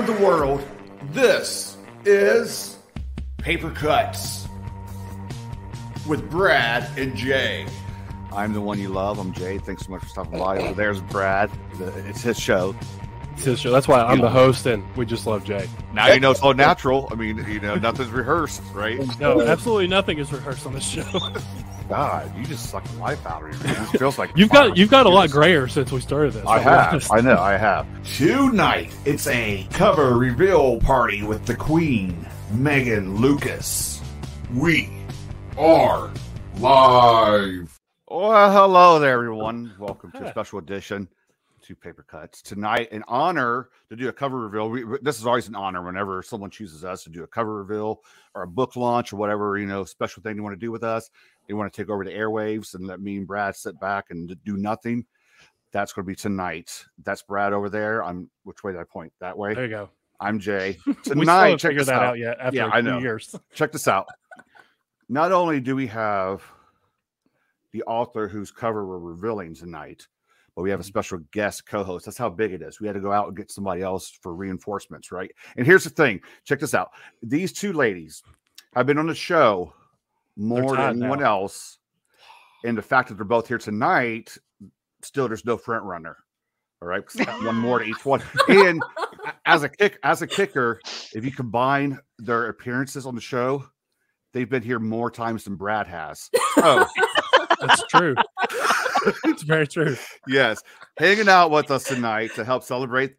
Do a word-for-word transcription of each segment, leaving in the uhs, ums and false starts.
around the world, this is Paper Cuts with Brad and Jay. I'm the one you love. I'm Jay. Thanks so much for stopping by. Over there's Brad. It's his show. It's his show. That's why I'm the host, and we just love Jay. Now you know it's all natural. I mean, you know, nothing's rehearsed, right? No, absolutely nothing is rehearsed on this show. God, you just suck the life out of you. It feels like you've got you've got a lot grayer since we started this. I have. I know. I have. Tonight, it's a cover reveal party with the Queen, Megan Lucas. We are live. Well, hello there, everyone. Welcome to a special edition to Paper Cuts. Tonight, in honor to do a cover reveal. We, this is always an honor whenever someone chooses us to do a cover reveal or a book launch or whatever, you know, special thing they want to do with us. They want to take over the airwaves and let me and Brad sit back and do nothing. That's going to be tonight. That's Brad over there. I'm which way did I point? That way. There you go. I'm Jay. we still Tonight, haven't check figured this that out. out yet. After Yeah, a I few know. years. Check this out. Not only do we have the author whose cover we're revealing tonight, but we have a special guest co-host. That's how big it is. We had to go out and get somebody else for reinforcements, right? And here's the thing. Check this out. These two ladies have been on the show more than anyone now. else. And the fact that they're both here tonight, still there's no front runner. All right. One more to each one. And as a kick, as a kicker, if you combine their appearances on the show, they've been here more times than Brad has. So that's true. It's very true. Yes. Hanging out with us tonight to help celebrate.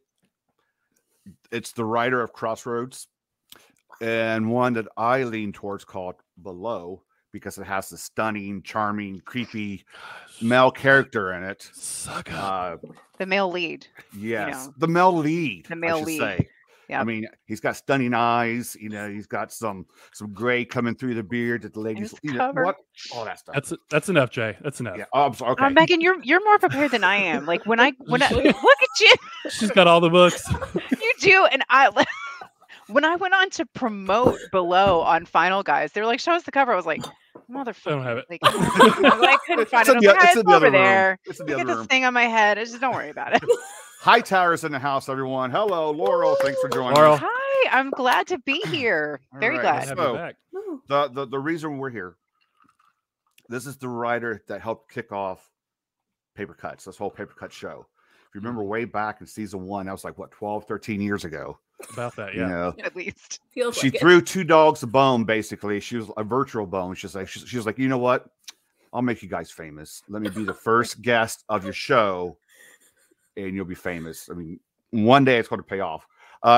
It's the writer of Crossroads and one that I lean towards called Below because it has the stunning, charming, creepy male character in it. Suck up. Uh, the male lead. Yes. You know. The male lead. The male I should lead. Say. Yeah. I mean, he's got stunning eyes. You know, he's got some some gray coming through the beard that the ladies. You know, what? All that stuff. That's that's enough, Jay. That's enough. Yeah. Oh, I'm sorry. Okay. Uh, Megan, you're you're more prepared than I am. Like when I when I look at you, she's got all the books. You do, and I. When I went on to promote Below on Final Guys, they were like, "Show us the cover." I was like, "Motherfucker!" I don't have it. Like, I couldn't find it's it. I was the, like, it's it's in the over other there. Room. It's in the Look other at this room. thing on my head. Just don't worry about it. High Towers in the house, everyone. Hello, Laurel. Thanks for joining Laurel. us. Hi, I'm glad to be here. Very right, glad. Have So, you back. The, the the reason we're here, this is the writer that helped kick off Paper Cuts, this whole Paper Cut show. If you remember way back in season one, that was like, what, twelve, thirteen years ago. About that, yeah. You know, At least. Feels she like threw it. two dogs a bone, basically. She was a virtual bone. She's like, she, she was like, you know what? I'll make you guys famous. Let me be the first guest of your show, and you'll be famous. I mean, one day it's going to pay off. Uh,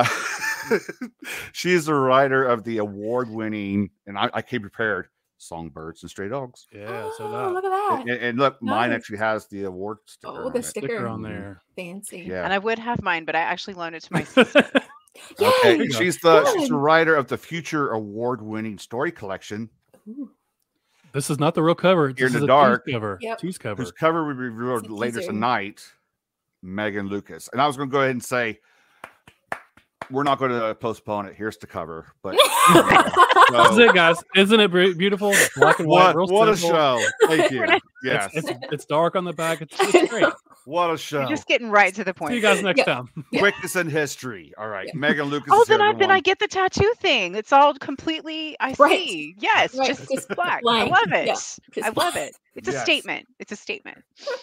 she's the writer of the award-winning, and I, I came prepared, Songbirds and Stray Dogs. Yeah, so Oh, that. look at that. And, and look, mine Nice. actually has the award sticker. Oh, on the it. sticker. Sticker on there. Fancy. Yeah. And I would have mine, but I actually loaned it to my sister. Okay. Yay! She's the Good. she's the writer of the Future Award-winning story collection, Ooh. This is not the real cover. Here This in is the a dark. tease cover. Yep. Tease cover. whose cover we revealed It's a later teaser. tonight, Megan Lucas. And I was going to go ahead and say, we're not going to postpone it. Here's the cover. But That's so, it, guys. Isn't it be- beautiful? Black and white. what, Real what a simple. show. Thank you. Yes. It's, it's, it's dark on the back. It's, it's great. What a show. You're just getting right to the See you point. guys next Yeah. time. Yeah. Quickness in history. All right. Megan Lucas. Oh, is then here, I then I everyone. get the tattoo thing. It's all completely I Right. see. Yes, Right. just Just black. blank. I love it. Yeah. Just I love it. It's a Yes. statement. It's a statement.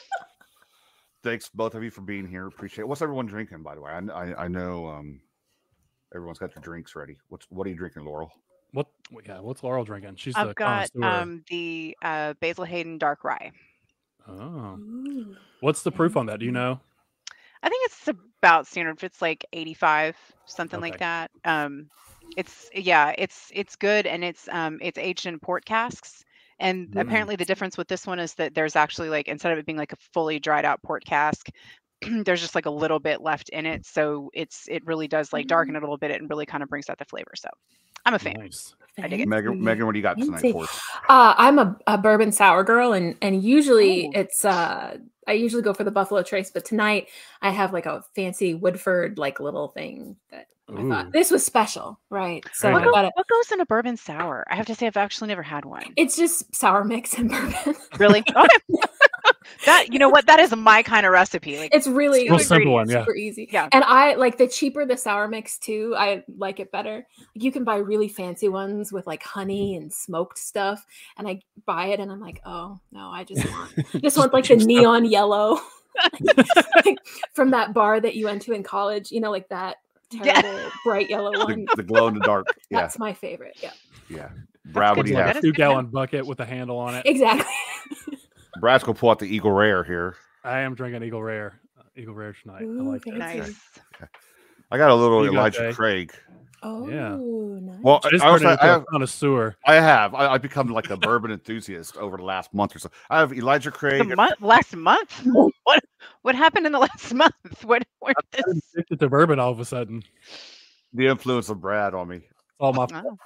Thanks, both of you, for being here. Appreciate it. What's everyone drinking, by the way? I, I, I know um, everyone's got their drinks ready. What's What are you drinking, Laurel? What? Yeah. What's Laurel drinking? She's the I've got connoisseur. um the uh, Basil Hayden Dark Rye. Oh. Ooh. What's the proof on that? Do you know? I think it's about standard. It's like eighty-five, something like Okay. that. Um, it's yeah, it's it's good, and it's um it's aged in port casks. And Mm. apparently, the difference with this one is that there's actually like instead of it being like a fully dried out port cask, there's just like a little bit left in it. So it's it really does like darken it a little bit and really kind of brings out the flavor. So I'm a fan. Nice. I dig it. Megan, Fancy. Megan, what do you got tonight Fancy. for us? Uh, I'm a, a bourbon sour girl, and and usually Ooh. it's uh I usually go for the Buffalo Trace, but tonight I have like a fancy Woodford like little thing that I Ooh. thought this was special, right? So Very I nice. got it. What goes in a bourbon sour? I have to say I've actually never had one. It's just sour mix and bourbon. Really? Okay. That you know what? That is my kind of recipe. Like It's really Real two simple one, ingredients. yeah. super easy. Yeah. And I like the cheaper the sour mix too. I like it better. Like you can buy really fancy ones with like honey and smoked stuff. And I buy it and I'm like, oh no, I just want just want like the neon yellow like, from that bar that you went to in college, you know, like that Yeah. terrible bright yellow one. The, the glow in the dark. Yeah, That's my favorite. Yeah. yeah. Brad, what good do you to know. have? That is good Two to know. gallon bucket with a handle on it. Exactly. Brad's gonna pull out the Eagle Rare here. I am drinking Eagle Rare. Uh, Eagle Rare tonight. I Ooh, like that. fancy. Nice. I got a little You got Elijah Jay? Craig. Oh, Yeah. nice. Well, Just I, also, turned I, into a have, connoisseur. I have. I, I've become like a bourbon enthusiast over the last month or so. I have Elijah The Craig. month, last month? What what happened in the last month? What what I'm this? addicted to bourbon all of a sudden. The influence of Brad on me. All my Oh,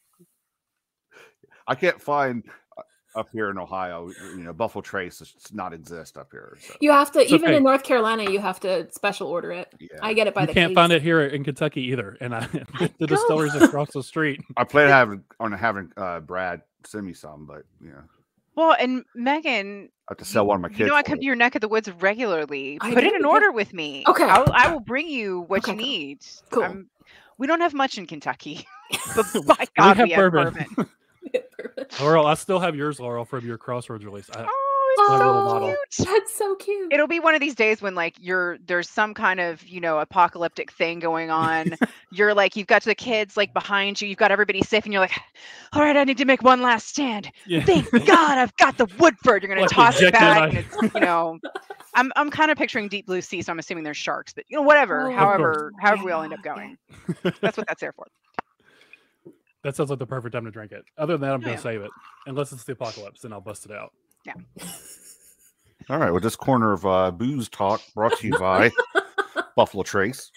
I can't find uh, up here in Ohio. You know, Buffalo Trace does not exist up here. So You have to, It's even okay. in North Carolina, you have to special order it. yeah, I get it by you the can't case. find it here in Kentucky either. And I the Go. distilleries across the street. I plan having on having uh, Brad send me some, but you know, well, and Megan, I have to sell one of my kids. you know I for come it. to your neck of the woods regularly. I Put it do, in yeah. order with me. Okay. I'll, I will bring you what Okay, you cool. need. Cool. I'm- we don't have much in Kentucky, but by God, have we have bourbon. bourbon. Laurel, I still have yours, Laurel, from your Crossroads release. I, Oh, My it's little so bottle. cute. That's so cute. It'll be one of these days when like you're there's some kind of you know apocalyptic thing going on. You're like you've got the kids like behind you. You've got everybody safe, and you're like, all right, I need to make one last stand. yeah. Thank God I've got the Woodford. You're gonna Like toss it ejected back, by- and it's you know. I'm I'm kind of picturing deep blue sea, so I'm assuming there's sharks, but you know whatever. Oh, of however, course. however we all end Yeah, up yeah. going. That's what that's there for. That sounds like the perfect time to drink it. Other than that, I'm Oh, going yeah. to save it. Unless it's the apocalypse, then I'll bust it out. All right. Well, this corner of uh, booze talk brought to you by Buffalo Trace.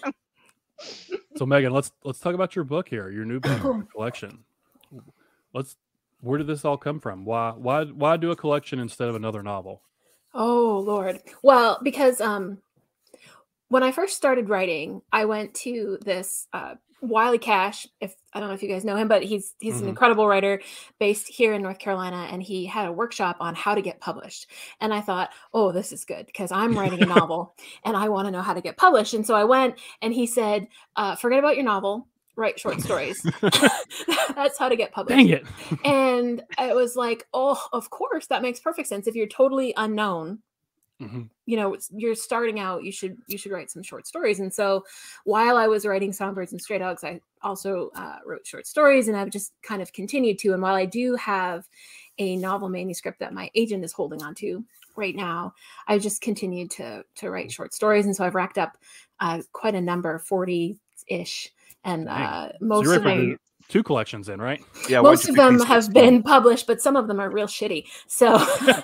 So Megan, let's let's talk about your book here, your new book your collection. Let's where did this all come from? Why why why do a collection instead of another novel? Oh Lord. Well, because um when I first started writing, I went to this uh Wiley Cash, if I don't know if you guys know him, but he's he's Mhm. an incredible writer based here in North Carolina, and he had a workshop on how to get published. And I thought, oh, this is good because I'm writing a novel and I want to know how to get published. And so I went and he said, uh, forget about your novel, write short stories. That's how to get published. Dang it. And it was like, oh, of course, that makes perfect sense. If you're totally unknown, Mhm. you know, it's- you're starting out, you should you should write some short stories. And so while I was writing Songbirds and Stray Dogs, I also uh, wrote short stories, and I've just kind of continued to. And while I do have a novel manuscript that my agent is holding on to right now, I've just continued to to write short stories. And so I've racked up uh, quite a number, forty-ish. And Dang. uh, So most you're of ready for them the two collections in, right? Yeah. why'd most you of pick them these have six? been published, but some of them are real shitty. So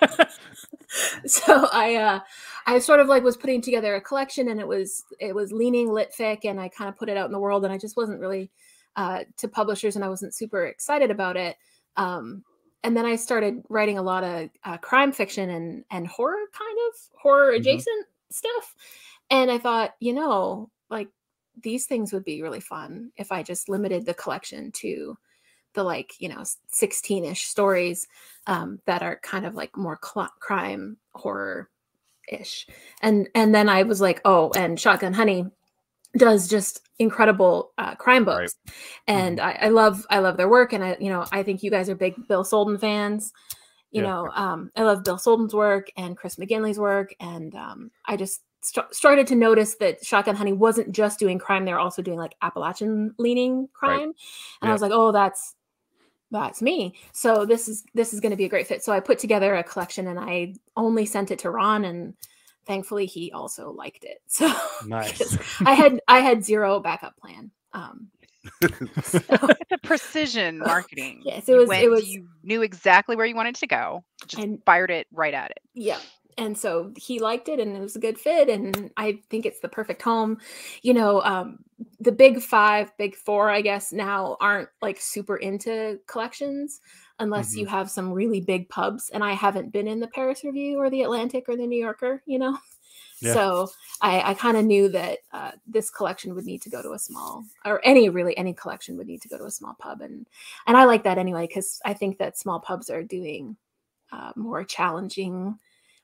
so I uh I sort of like was putting together a collection, and it was it was leaning lit fic, and I kind of put it out in the world, and I just wasn't really uh to publishers, and I wasn't super excited about it. Um and then I started writing a lot of uh, crime fiction and and horror, kind of horror adjacent stuff. And I thought, you know, like these things would be really fun if I just limited the collection to the like, you know, sixteen-ish stories um, that are kind of like more cl- crime horror ish. And and then I was like, oh, and Shotgun Honey does just incredible uh, crime books. And I, I love I love their work. And I, you know, I think you guys are big Bill Solden fans. You Yeah. know, um, I love Bill Solden's work and Chris McGinley's work. And um, I just st- started to notice that Shotgun Honey wasn't just doing crime; they're also doing like Appalachian leaning crime. And Yeah. I was like, oh, that's that's me. So this is this is going to be a great fit. So I put together a collection, and I only sent it to Ron, and thankfully he also liked it. So Nice. I had I had zero backup plan. Um, so, It's a precision marketing. Yes, it You was- went- it was- You knew exactly where you wanted to go. Just And- fired it right at it. yeah. And so he liked it, and it was a good fit, and I think it's the perfect home. You know, um, the big five, big four, I guess now aren't like super into collections unless you have some really big pubs. And I haven't been in the Paris Review or the Atlantic or the New Yorker, you know. Yeah. So I, I kind of knew that uh, this collection would need to go to a small, or any really any collection would need to go to a small pub, and and I like that anyway because I think that small pubs are doing uh, more challenging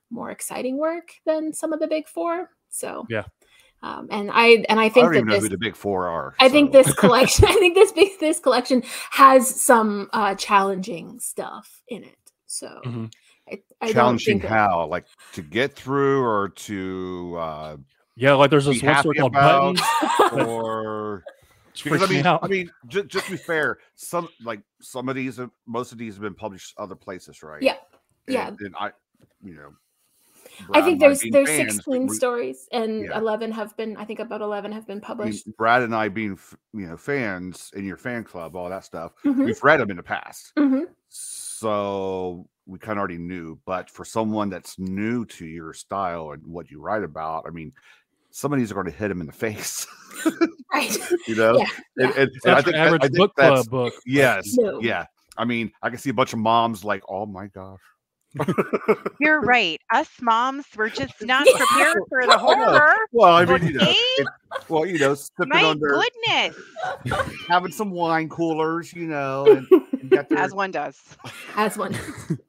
more exciting work than some of the big four. So Yeah. Um, and I and I I think don't that even know this, who the big four are. I think so. this collection, I think this big this collection has some uh, challenging stuff in it. So Mhm. I, I don't challenging think that, how, like to get through, or to uh, Yeah, like there's be this one story happy called about, Buttons. or It's because I freaking me mean, out. I mean, just, just to be fair, some like some of these, have, most of these have been published other places, right? Yeah. And, Yeah. and I, you know, I Brad think and I there's being there's fans, sixteen we- stories and yeah. eleven have been, I think about eleven have been I mean, published. Brad and I being, f- you know, fans in your fan club, all that stuff. Mhm. We've read them in the past, Mhm. so we kind of already knew. But for someone that's new to your style and what you write about, I mean, some of these are going to hit them in the face. Right. You know, Yeah, and, yeah. and, It's and I not think your that- average I think book that's club book. yes, No. yeah. I mean, I can see a bunch of moms like, oh my gosh. You're right. Us moms were just not prepared for the horror. Well, I mean, you know, Okay. it, well, you know, sipping My on their, goodness. having some wine coolers, you know, and, and got their, As one does. As one.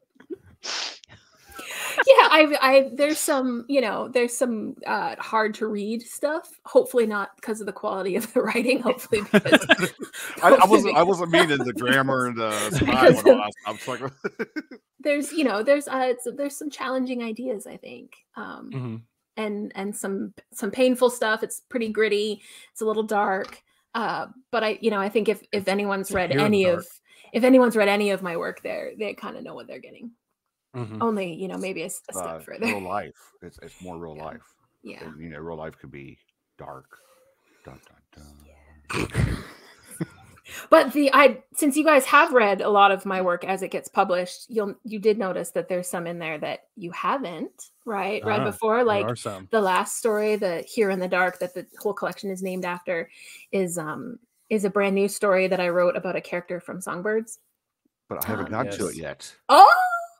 Yeah, I, I, there's some, you know, there's some uh, hard to read stuff. Hopefully not because of the quality of the writing. Hopefully because I, I hopefully wasn't, I because- wasn't meaning the grammar and the style because and all of- that. I was like, there's, you know, there's, uh, it's, there's some challenging ideas, I think, um, Mhm. and and some some painful stuff. It's pretty gritty. It's a little dark. Uh, but I, you know, I think if if anyone's read Here in the any dark. of if anyone's read any of my work, there they kind of know what they're getting. Mhm. Only, you know, maybe a, s- a step uh, further. real life. It's, it's more real Yeah. life. Yeah. And, you know, real life could be dark. Dun, dun, dun. But the I since you guys have read a lot of my work as it gets published, you'll you did notice that there's some in there that you haven't, right? Read Ah, before, There like are some. the last story, the Here in the Dark, that the whole collection is named after, is um is a brand new story that I wrote about a character from Songbirds. But I haven't Um, got to yes. it yet. Oh,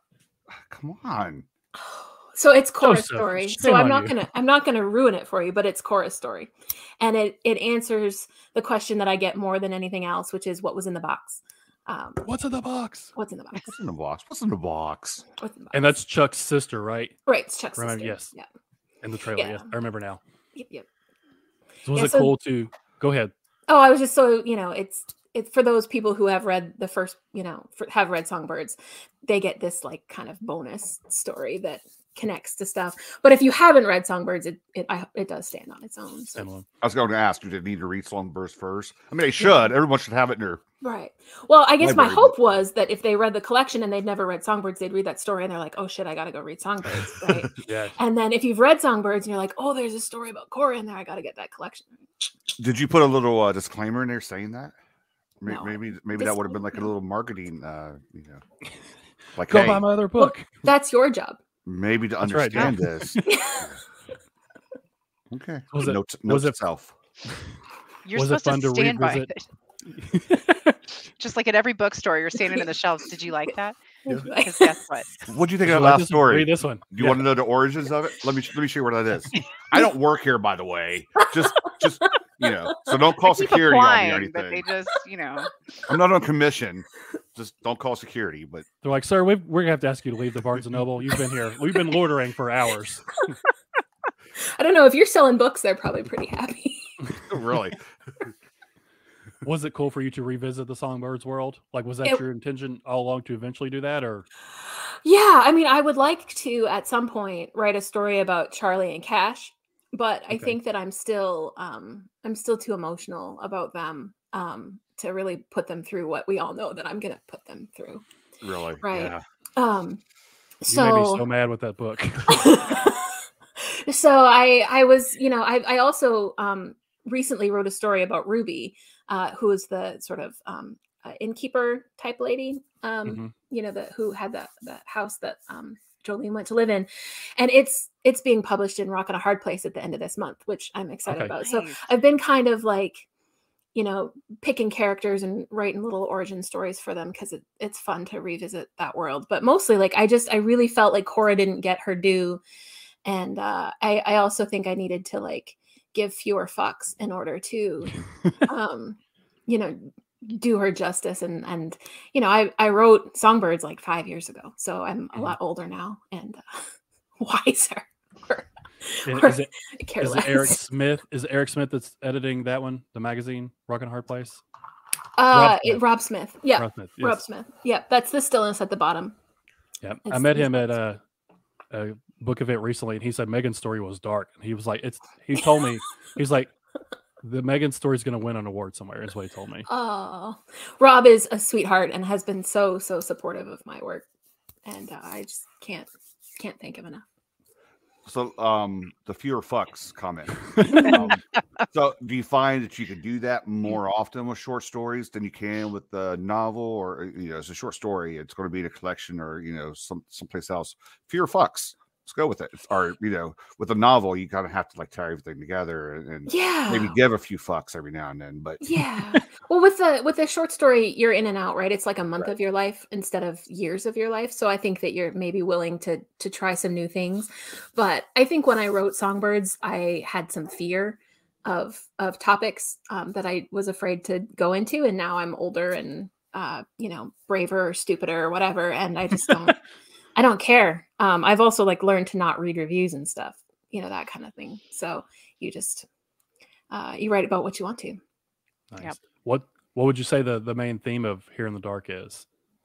Come on. so it's Cora's Joseph, story. shame So I'm on not you. gonna I'm not gonna ruin it for you, but it's Cora's story, and it it answers the question that I get more than anything else, which is what was in the box. Um, What's in the box? what's in the box? What's in the box? What's in the box? What's in the box? And that's Chuck's sister, right? right. It's Chuck's Remember- sister. yes. Yeah. In the trailer. Yeah. Yes, I remember now. Yep. Yep. So was Yeah, it so- cool to go ahead? Oh, I was just so, you know, it's it's for those people who have read the first, you know, for, have read Songbirds, they get this like kind of bonus story that connects to stuff. But if you haven't read Songbirds, it it I, it does stand on its own. So. Similar. I was going to ask, do they need to read Songbirds first? I mean, they should. Everyone should have it in their. Right. Well, I guess my Library hope was that if they read the collection and they'd never read Songbirds, they'd read that story and they're like, oh shit, I gotta go read Songbirds. Right. Yeah. And then if you've read Songbirds and you're like, oh, there's a story about Cora in there, I gotta get that collection. Did you put a little uh, disclaimer in there saying that? May- No. Maybe, maybe that would have been like a Disclaimer. little marketing, uh, you know, like Go hey, buy my other Well, book. That's your job. maybe to That's right, yeah. understand this. Okay. Was it- note, note was to it- self. You're Was it supposed to fun to stand by revisit? it. Just like at every bookstore, you're standing in the shelves. Did you like that? Yeah. Because guess what? What do you think Did of you that like last this one? story? Read Do this one. you Yeah. want to know the origins of it? Let me let me show you what that is. I don't work here, by the way. Just just you know, so don't call I keep security on me or applying, but they anything. just, you know. I'm not on commission. Just don't call security. But They're like, sir, we've, we're gonna have to ask you to leave the Barnes and Noble. You've been here. We've been loitering for hours. I don't know if you're selling books, they're probably pretty happy. really, Was it cool for you to revisit the Songbirds world? Like, was that It- your intention all along to eventually do that, or Yeah, I mean, I would like to at some point write a story about Charlie and Cash, but I Okay. think that I'm still um I'm still too emotional about them um to really put them through what we all know that I'm gonna put them through. really, Right. Yeah. Um you so made me so mad with that book? so I I was, you know, I I also um recently wrote a story about Ruby, uh, who is the sort of um uh, innkeeper type lady, um, Mhm. you know, the who had that that house that um Jolene went to live in, and it's it's being published in Rock and a Hard Place at the end of this month, which I'm excited Okay. about. So Nice. I've been kind of like, you know, picking characters and writing little origin stories for them because it, it's fun to revisit that world. But mostly, like, I just I really felt like Cora didn't get her due, and uh, I I also think I needed to like give fewer fucks in order to, um, you know, do her justice. And and you know, I I wrote Songbirds like five years ago, so I'm a Mhm. lot older now, and uh, wiser. or, And or is it care is less. it Eric Smith? Is it Eric Smith that's editing that one, the magazine, Rock and Hard Place? Uh, Rob it- Smith. Rob Smith. Yeah, Rob Smith. Rob Yes. Smith. Yeah, that's the stillness at the bottom. Yeah, I It's- met it's him at nice. a, a book event recently, and he said Megan's story was dark. And he was like, "It's." He told me he's like, "The Megan story is going to win an award somewhere." Is what he told me. Oh, Rob is a sweetheart and has been so so supportive of my work, and uh, I just can't can't thank him enough. So, um, the fewer fucks comment. Um, so, do you find that you can do that more often with short stories than you can with the novel, or you know, it's a short story, it's going to be in a collection, or you know, some someplace else? Fewer fucks. Let's go with it. Or you know, with a novel, you kind of have to like tie everything together and, and Yeah, maybe give a few fucks every now and then. But yeah. Well, with the with the short story, you're in and out, right? It's like a month Right. of your life instead of years of your life. So I think that you're maybe willing to to try some new things. But I think when I wrote Songbirds, I had some fear of of topics um, that I was afraid to go into, and now I'm older and uh, you know, braver or stupider or whatever, and I just don't I don't care. Um, I've also like learned to not read reviews and stuff, you know, that kind of thing. So you just uh, you write about what you want to. Nice. Yep. What What would you say the the main theme of Here in the Dark is?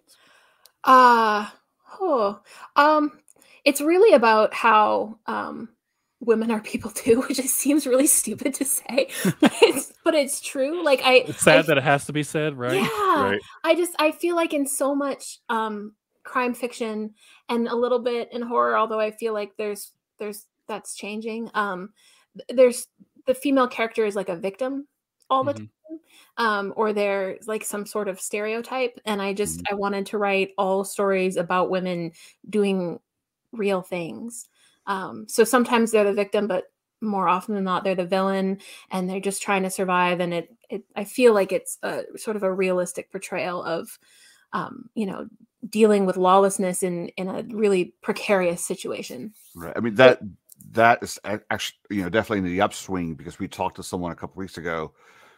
Uh oh, um, it's really about how um women are people too, which just seems really stupid to say, but it's but it's true. Like I, It's sad I- that it has to be said, right? yeah, Right. I just I feel like in so much um crime fiction and a little bit in horror, although I feel like there's there's that's changing. Um, th- there's the female character is like a victim all the Mhm. time. Um, or they're like some sort of stereotype. And I just I wanted to write all stories about women doing real things. Um, so sometimes they're the victim, but more often than not, they're the villain, and they're just trying to survive. And it, it I feel like it's a sort of a realistic portrayal of, um, you know, dealing with lawlessness in in a really precarious situation. Right. I mean that that is a- actually you know definitely in the upswing, because we talked to someone a couple weeks ago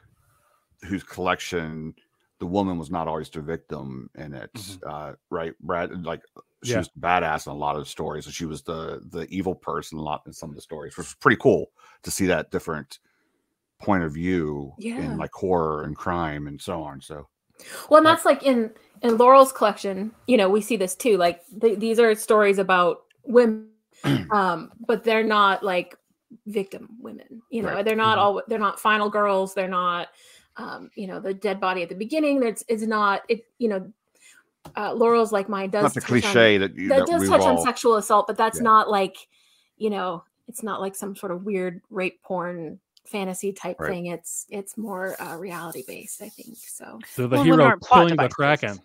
whose collection, the woman was not always the victim in it. Mhm. Uh, right, Brad? Like she Yeah. was badass in a lot of the stories, and she was the the evil person a lot in some of the stories, which was pretty cool to see that different point of view Yeah. in like horror and crime and so on. So Well, and that's like in in Laurel's collection, you know, we see this too. Like th- these are stories about women, um, but they're not like victim women. You know, Right. they're not Mhm. all. They're not final girls. They're not, um, you know, the dead body at the beginning. That's it's not. It you know, uh, Laurel's like mine does not the touch on- cliche that you that that does we've touch on all- sexual assault, but that's Yeah. not like, you know, it's not like some sort of weird rape porn fantasy type Right. thing. It's it's more uh, reality based, I think. So So the Well, women hero aren't plot killing the devices. Kraken.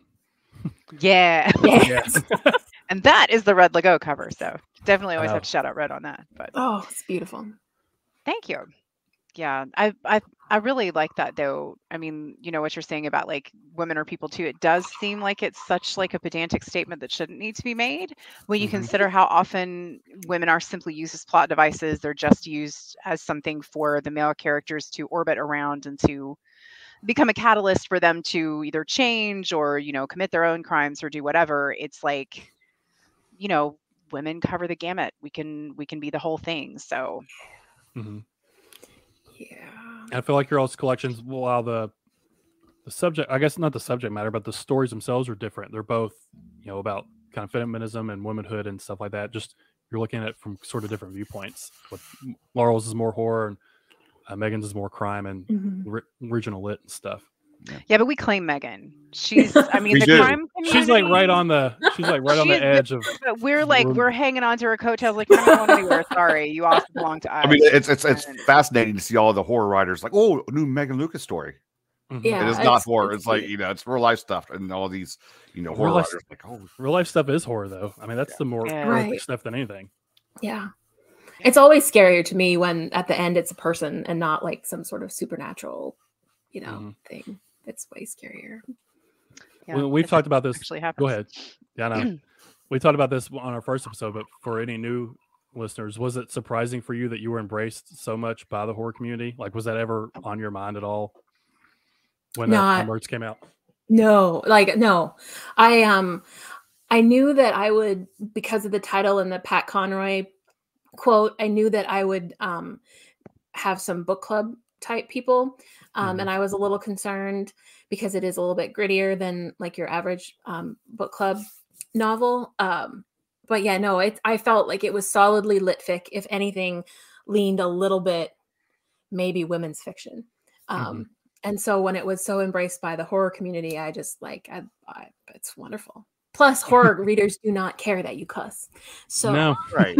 Yeah. yes. And that is the Red Lego cover. So definitely always know. have to shout out Red on that. But Oh, it's beautiful. thank you. Yeah, I I I really like that though. I mean, you know what you're saying about like women are people too. It does seem like it's such like a pedantic statement that shouldn't need to be made when you Mhm. consider how often women are simply used as plot devices. They're just used as something for the male characters to orbit around and to become a catalyst for them to either change or, you know, commit their own crimes or do whatever. It's like, you know, women cover the gamut. We can we can be the whole thing. So Mhm. Yeah. I feel like your all's collections, while the the subject, I guess not the subject matter, but the stories themselves are different. They're both, you know, about kind of feminism and womanhood and stuff like that. Just you're looking at it from sort of different viewpoints. With Laurel's is more horror, and uh, Megan's is more crime and Mhm. ri- original lit and stuff. yeah, but we claim Megan. She's I mean We the do. crime She's like community- right on the she's like right on She the is edge of. But we're like We're- we're hanging on to her coattails like you're not going anywhere. Sorry, you also belong to us. I mean, it's it's it's And- fascinating to see all the horror writers like, oh, a new Megan Lucas story. Mhm. Yeah. It is not it's- horror. it's It's, like cute. you know, it's real life stuff, and all these you know Real horror life- writers like, oh, Real life stuff is horror, though. I mean, that's the more Yeah. horrific Right. stuff than anything. Yeah. It's always scarier to me when at the end it's a person and not like some sort of supernatural, you know, Mhm. thing. It's way scarier. yeah, Well, we've if talked it about this. Actually happens. Go ahead. Yeah, I know. We talked about this on our first episode, but for any new listeners, was it surprising for you that you were embraced so much by the horror community? Like, was that ever on your mind at all when that Not- Songbirds came out? No, like no. I um I knew that I would, because of the title and the Pat Conroy quote, I knew that I would um, have some book club type people. Um, Mhm. And I was a little concerned because it is a little bit grittier than like your average um, book club novel. Um, but yeah, no, it, I felt like it was solidly lit fic. If anything, leaned a little bit, maybe women's fiction. Um, And so when it was so embraced by the horror community, I just like, I, I, it's wonderful. Plus, horror readers do not care that you cuss. So No. Right.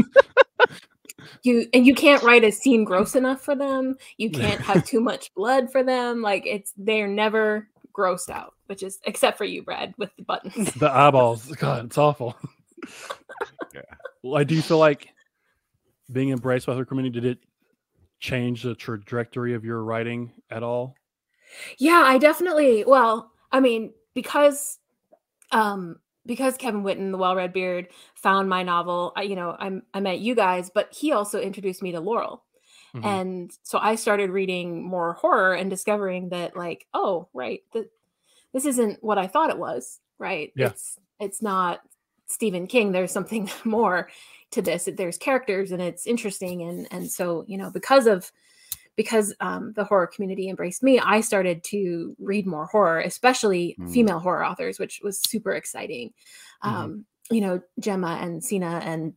you and you can't write a scene gross enough for them. You can't have too much blood for them. Like it's they're never grossed out, which is except for you, Brad, with the buttons. The eyeballs. God, it's awful. Yeah. Well, I do feel like being embraced by the community, did it change the trajectory of your writing at all? Yeah, I definitely. Well, I mean, because um because Kevin Whitten, the Well-Read Beard, found my novel, I, you know, I I met you guys, but he also introduced me to Laurel. Mhm. And so I started reading more horror and discovering that like, oh, right, th- this isn't what I thought it was, right? Yeah. It's it's not Stephen King. There's something more to this. There's characters and it's interesting. And and so, you know, because of because um, the horror community embraced me, I started to read more horror, especially Mm. female horror authors, which was super exciting. Mhm. Um, you know, Gemma and Sina and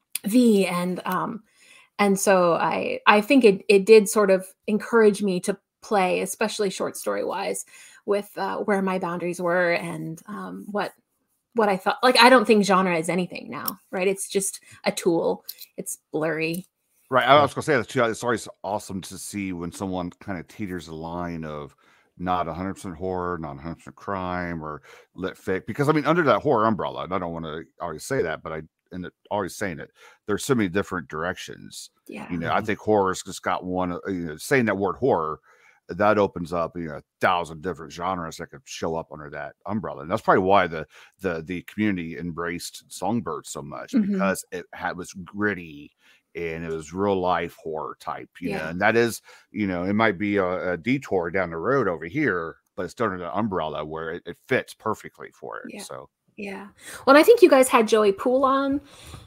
V and um, and so I I think it it did sort of encourage me to play, especially short story wise, with uh, where my boundaries were and um, what what I thought. Like I don't think genre is anything now, right? It's just a tool. It's blurry. Right. I was going to say that too. It's always awesome to see when someone kind of teeters the line of not one hundred percent horror, not one hundred percent crime or lit fic. Because, I mean, under that horror umbrella, and I don't want to always say that, but I end up always saying it, there's so many different directions. Yeah. You know, I think horror's just got one, uh, you know, saying that word horror, that opens up, you know, a thousand different genres that could show up under that umbrella. And that's probably why the the the community embraced Songbird so much, Mhm. because it had, was gritty and it was real life horror type, you know, Yeah. and that is, you know, it might be a, a detour down the road over here, but it's still under the umbrella where it, it fits perfectly for it. Yeah. So Yeah. Well, I think you guys had Joey Poole on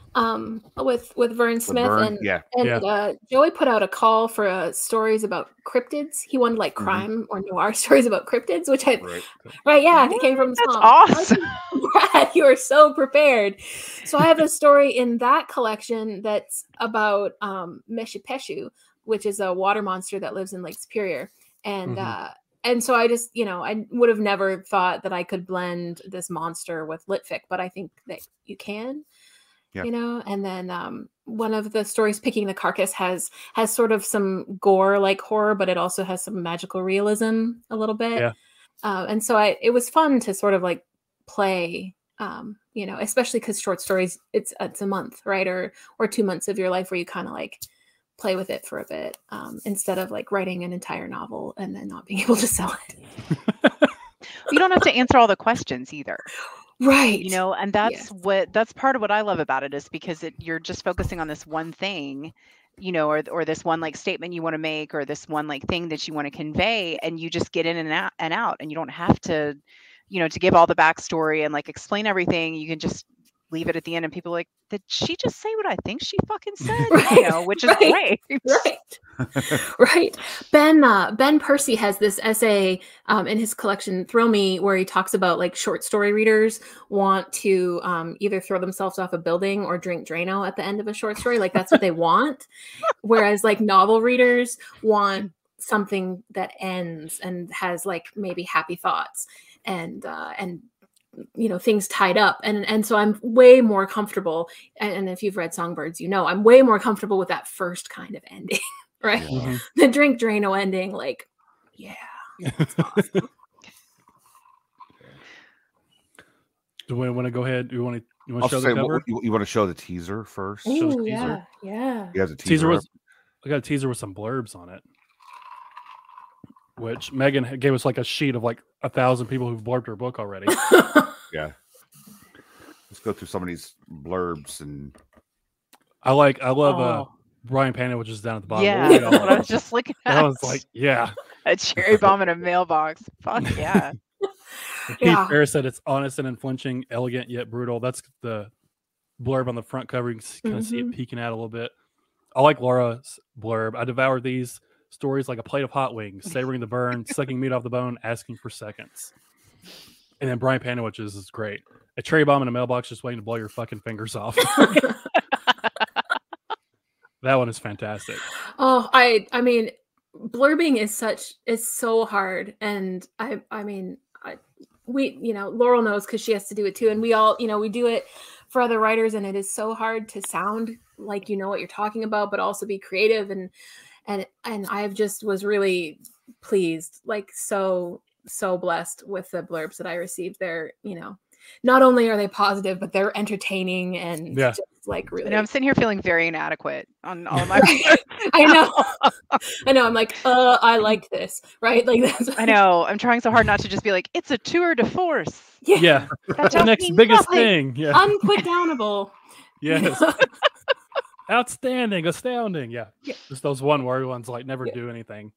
um, with with Vern with Smith, Vern, and yeah, and Yeah. uh, Joey put out a call for uh, stories about cryptids. He wanted like Mhm. crime or noir stories about cryptids, which I right. right, yeah, it came from the That's swamp. awesome. Brad, you are so prepared. So I have a story in that collection that's about um, Meshipeshu, which is a water monster that lives in Lake Superior, and Mhm. uh, and so I just, you know, I would have never thought that I could blend this monster with litfic, but I think that you can. Yeah. You know, and then um, one of the stories, Picking the Carcass, has has sort of some gore like horror, but it also has some magical realism a little bit. Yeah. Uh, and so I, it was fun to sort of like play, um, you know, especially because short stories, it's it's a month, right, or or two months of your life where you kind of like play with it for a bit, um, instead of like writing an entire novel and then not being able to sell it. You don't have to answer all the questions either. Right. You know, and that's Yes. what that's part of what I love about it, is because it, you're just focusing on this one thing, you know, or or this one like statement you want to make, or this one like thing that you want to convey, and you just get in and out and out, and you don't have to, you know, to give all the backstory and like explain everything. You can just leave it at the end, and people are like, did she just say what I think she fucking said? Right, You know, which is right, great. Right. Right. Ben uh, Ben Percy has this essay um, in his collection Thrill Me, where he talks about like short story readers want to um, either throw themselves off a building or drink Drano at the end of a short story. Like that's what they want. Whereas like novel readers want something that ends and has like maybe happy thoughts and uh, and you know, things tied up, and and so I'm way more comfortable, and, and if you've read Songbirds, you know I'm way more comfortable with that first kind of ending, right? Yeah. Mhm. The drink Drano ending, like, yeah, that's awesome. Do we want to go ahead? Do you want to you want I'll to show say, the what, cover? you, you want to show the teaser first? Show the Ooh, teaser. yeah, yeah. You have the teaser. Teaser up? was I got a teaser with some blurbs on it, which Megan had- gave us like a sheet of like a thousand people who've blurbed her book already. Yeah. Let's go through some of these blurbs and I like I love uh Oh. Brian Panda, which is down at the bottom. Yeah, We'll read all that's of what I it. was just looking at. That was like, yeah. A cherry bomb in a mailbox. Fuck yeah. Pete Yeah. Ferris said it's honest and unflinching, elegant yet brutal. That's the blurb on the front cover. You can kind of see it Mhm. peeking out a little bit. I like Laura's blurb. I devour these stories like a plate of hot wings, savoring the burn, sucking meat off the bone, asking for seconds. And then Brian Panowich's is great. A cherry bomb in a mailbox just waiting to blow your fucking fingers off. That one is fantastic. Oh, I I mean, blurbing is such is so hard, and I I mean, I, we you know Laurel knows because she has to do it too, and we all you know we do it for other writers, and it is so hard to sound like you know what you're talking about, but also be creative, and and and I've just was really pleased, like so so blessed with the blurbs that I received. They're you know. Not only are they positive, but they're entertaining and Yeah. just like really. And I'm sitting here feeling very inadequate on all of my. I know, I know. I'm like, uh, I like this, right? Like that's. I know. I'm trying so hard not to just be like, it's a tour de force. Yeah, Yeah. That The tells next me biggest nothing. thing. Yeah. unputdownable. Yes. Outstanding, astounding. Yeah. Yeah. Just those one word ones like never Yeah. do anything.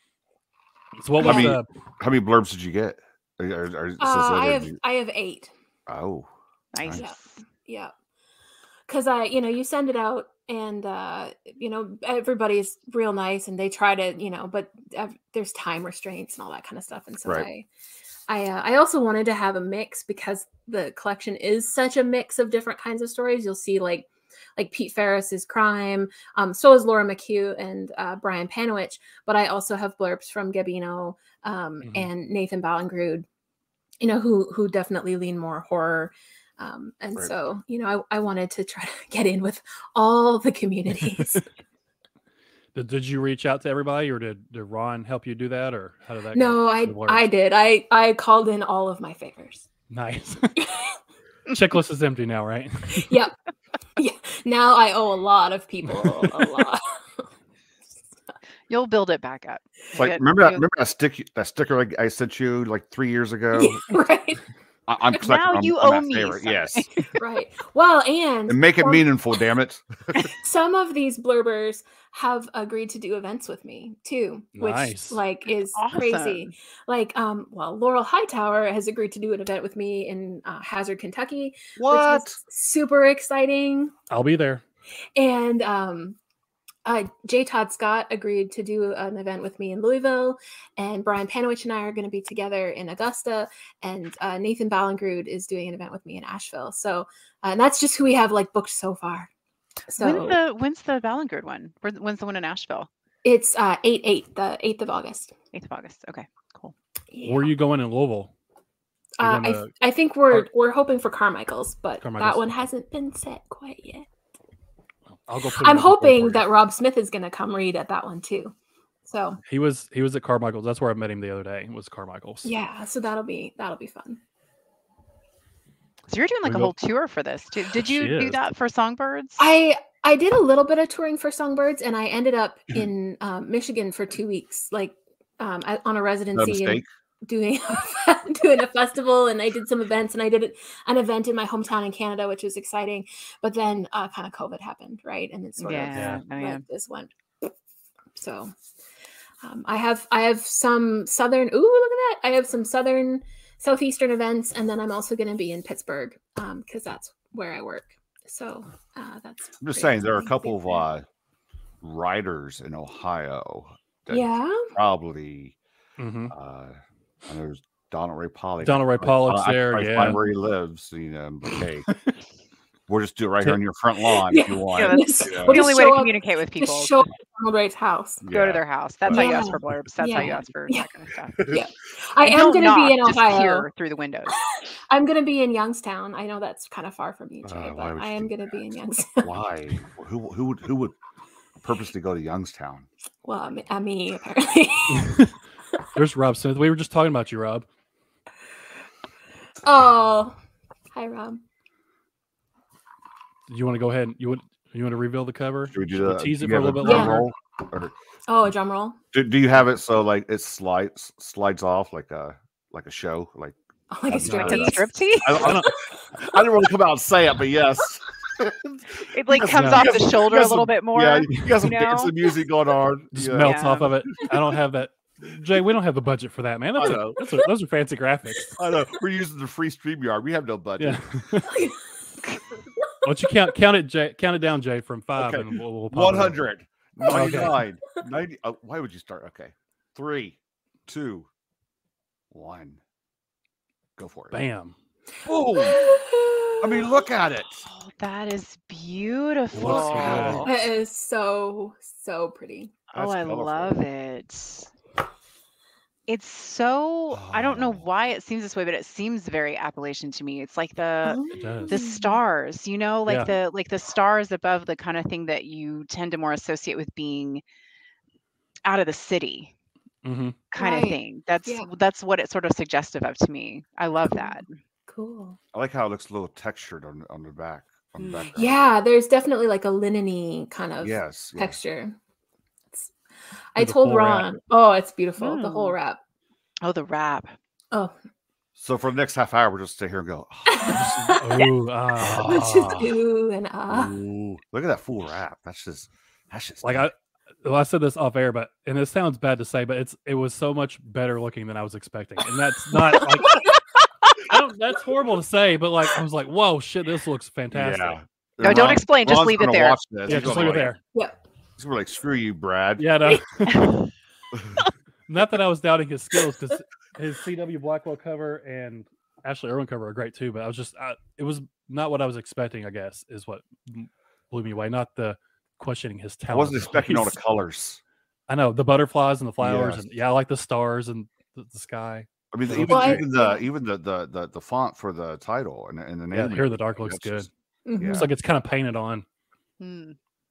So what Yeah. was I mean, the How many blurbs did you get? Or- or- or- Uh, so I did have you- I have eight. Oh, Nice. Yeah. Yeah, because I, you know, you send it out, and uh, you know, everybody's real nice, and they try to, you know, but ev- there's time restraints and all that kind of stuff, and so Right. I, I, uh, I also wanted to have a mix because the collection is such a mix of different kinds of stories. You'll see like, like Pete Ferris's crime. Um, so is Laura McHugh and uh, Brian Panowich, but I also have blurbs from Gabino um, Mhm. and Nathan Ballingrud, you know, who who definitely lean more horror. Um, and Right. so, you know, I, I wanted to try to get in with all the communities. did, did you reach out to everybody or did, did Ron help you do that or how did that no, go? I The blurbs? I did. I I called in all of my favors. Nice. Checklist is empty now, right? Yep. Yeah. Now I owe a lot of people a lot. You'll build it back up. it's like Get- remember that you- remember that stick that sticker I, I sent you like three years ago. Right. I, I'm collecting Now on- you on owe that me favorite. something. Yes, Right. Well, and and make it some- meaningful. Damn it! some of these blurbers have agreed to do events with me too, which Nice. like is Awesome. crazy. Like, um, well, Laurel Hightower has agreed to do an event with me in uh, Hazard, Kentucky, What? which is super exciting. I'll be there. And um, uh, J. Todd Scott agreed to do an event with me in Louisville, and Brian Panowich and I are going to be together in Augusta, and uh, Nathan Ballingrud is doing an event with me in Asheville. So, uh, and that's just who we have like booked so far. So When's the when's the Ballingrud one? Where- When's the one in Asheville? it's uh, eight eight, the eighth of August. eighth of August. Okay, cool. Where are you going in Louisville? You're Uh, I, going to I think we're Car- we're hoping for Carmichael's, but that Carmichael's. one hasn't been set quite yet. I'll go. put it I'm on the board hoping for you. that Rob Smith is going to come read at that one too. So he was he was at Carmichael's. That's where I met him the other day. Was Carmichael's. yeah, so that'll be that'll be fun. So you're doing like We a go- whole tour for this too. Did She you do is. that for Songbirds? I I did a little bit of touring for Songbirds, and I ended up Mm-hmm. in um, Michigan for two weeks, like um, I- on a No residency and mistake. doing doing a festival, and I did some events, and I did an event in my hometown in Canada, which was exciting. But then uh, kind of COVID happened, right, and it sort Yeah, of oh, yeah. like, this went. So um, I have I have some southern. Ooh, look at that! I have some southern southeastern events, and then I'm also going to be in Pittsburgh because that's where I work. So uh, that's. I'm just pretty saying there are a exciting. couple of uh, writers in Ohio that Yeah. probably. hmm Uh, and there's Donald Ray Pollock. Donald Ray I- Pollock's I, I there, probably yeah. Find where he lives. You know, but hey, we'll just do it right here on your front lawn if you want. Yeah, that's Just- Yeah. the We'll only just way to show up- communicate with people. Just show up Just at Donald Ray's house. go Yeah. to their house. That's how you ask Yeah. for blurbs. That's how you Yeah. ask for Yeah. that kind of stuff. Yeah. I And am don't going to be in knock, just Ohio. peer through the windows. I'm going to be in Youngstown. I know that's kind of far from you, Jay, Uh, why but would I you am do going to be in that? Youngstown. Why? Who who would who would purposely go to Youngstown? Well, I mean, I mean apparently. There's Rob Smith. We were just talking about you, Rob. Oh, hi, Rob. Do you want to go ahead? And, you want you want to reveal the cover? Should we do Should we the tease do it you for a have little bit drum longer? roll? Or Oh, a drum roll. do, do you have it so like it slides slides off like a like a show? Like Oh, like a That's strip nice. tease. Striptease? I, I, don't, I didn't want to come out and say it, but yes. It like Yes, comes no. off Yes, the shoulder yes, a little bit more. Yeah, you got some you know? dancing music going on. Just Yeah. melts Yeah. off of it. I don't have that Jay, we don't have the budget for that, man. That's I a, know. that's a, those are fancy graphics. I know we're using the free StreamYard. We have no budget. Yeah. Why don't you count count it, Jay? Count it down, Jay, from five, Okay. and we'll, we'll pop One it up. hundred, ninety-nine, ninety. Oh, why would you start? Okay, three, two, one. Go for it. Bam. Boom. I mean, look at it. Oh, that is beautiful. Looks good. That is so so pretty. Oh, That's I colorful. love it. It's so, I don't know Oh. why it seems this way, but it seems very Appalachian to me. It's like the It does. the stars, you know, like Yeah. the like the stars above the kind of thing that you tend to more associate with being out of the city hmm kind of Right. thing. That's Yeah. that's what it's sort of suggestive of to me. I love that. Cool. I like how it looks a little textured on on the back. On the Mm. background. Yeah, there's definitely like a linen-y kind of Yes. yes. texture. It's, I With the told full wrap. Ron, oh, it's beautiful. The whole Mm. wrap. Oh, the wrap. Oh, So for the next half hour, we'll just sit here and go. Ooh, ah. it's just ooh and ah. Ooh, look at that full wrap. That's just. That's just Like I, well, I said this off air, but and it sounds bad to say, but it's it was so much better looking than I was expecting, and that's not like I don't. That's horrible to say, but like I was like, whoa, shit, this looks fantastic. Yeah. No, don't Ron- explain, just Ron's leave it gonna there. watch this. Yeah, He's just gonna leave it be there. Yep. He's gonna be like, screw you, Brad. Yeah, no. Not that I was doubting his skills, because his C W Blackwell cover and Ashley Irwin cover are great too. But I was just, I, it was not what I was expecting. I guess is what m- blew me away. Not the questioning his I talent. wasn't expecting all the abilities. colors. I know the butterflies and the flowers, Yes. and yeah, I like the stars and the, the sky. I mean, Well, even I- even the even the, the the the font for the title and, the- and the name. Yeah, Here in the Dark looks That's good. just- Mhm. Yeah. It's like it's kind of painted on. Hmm.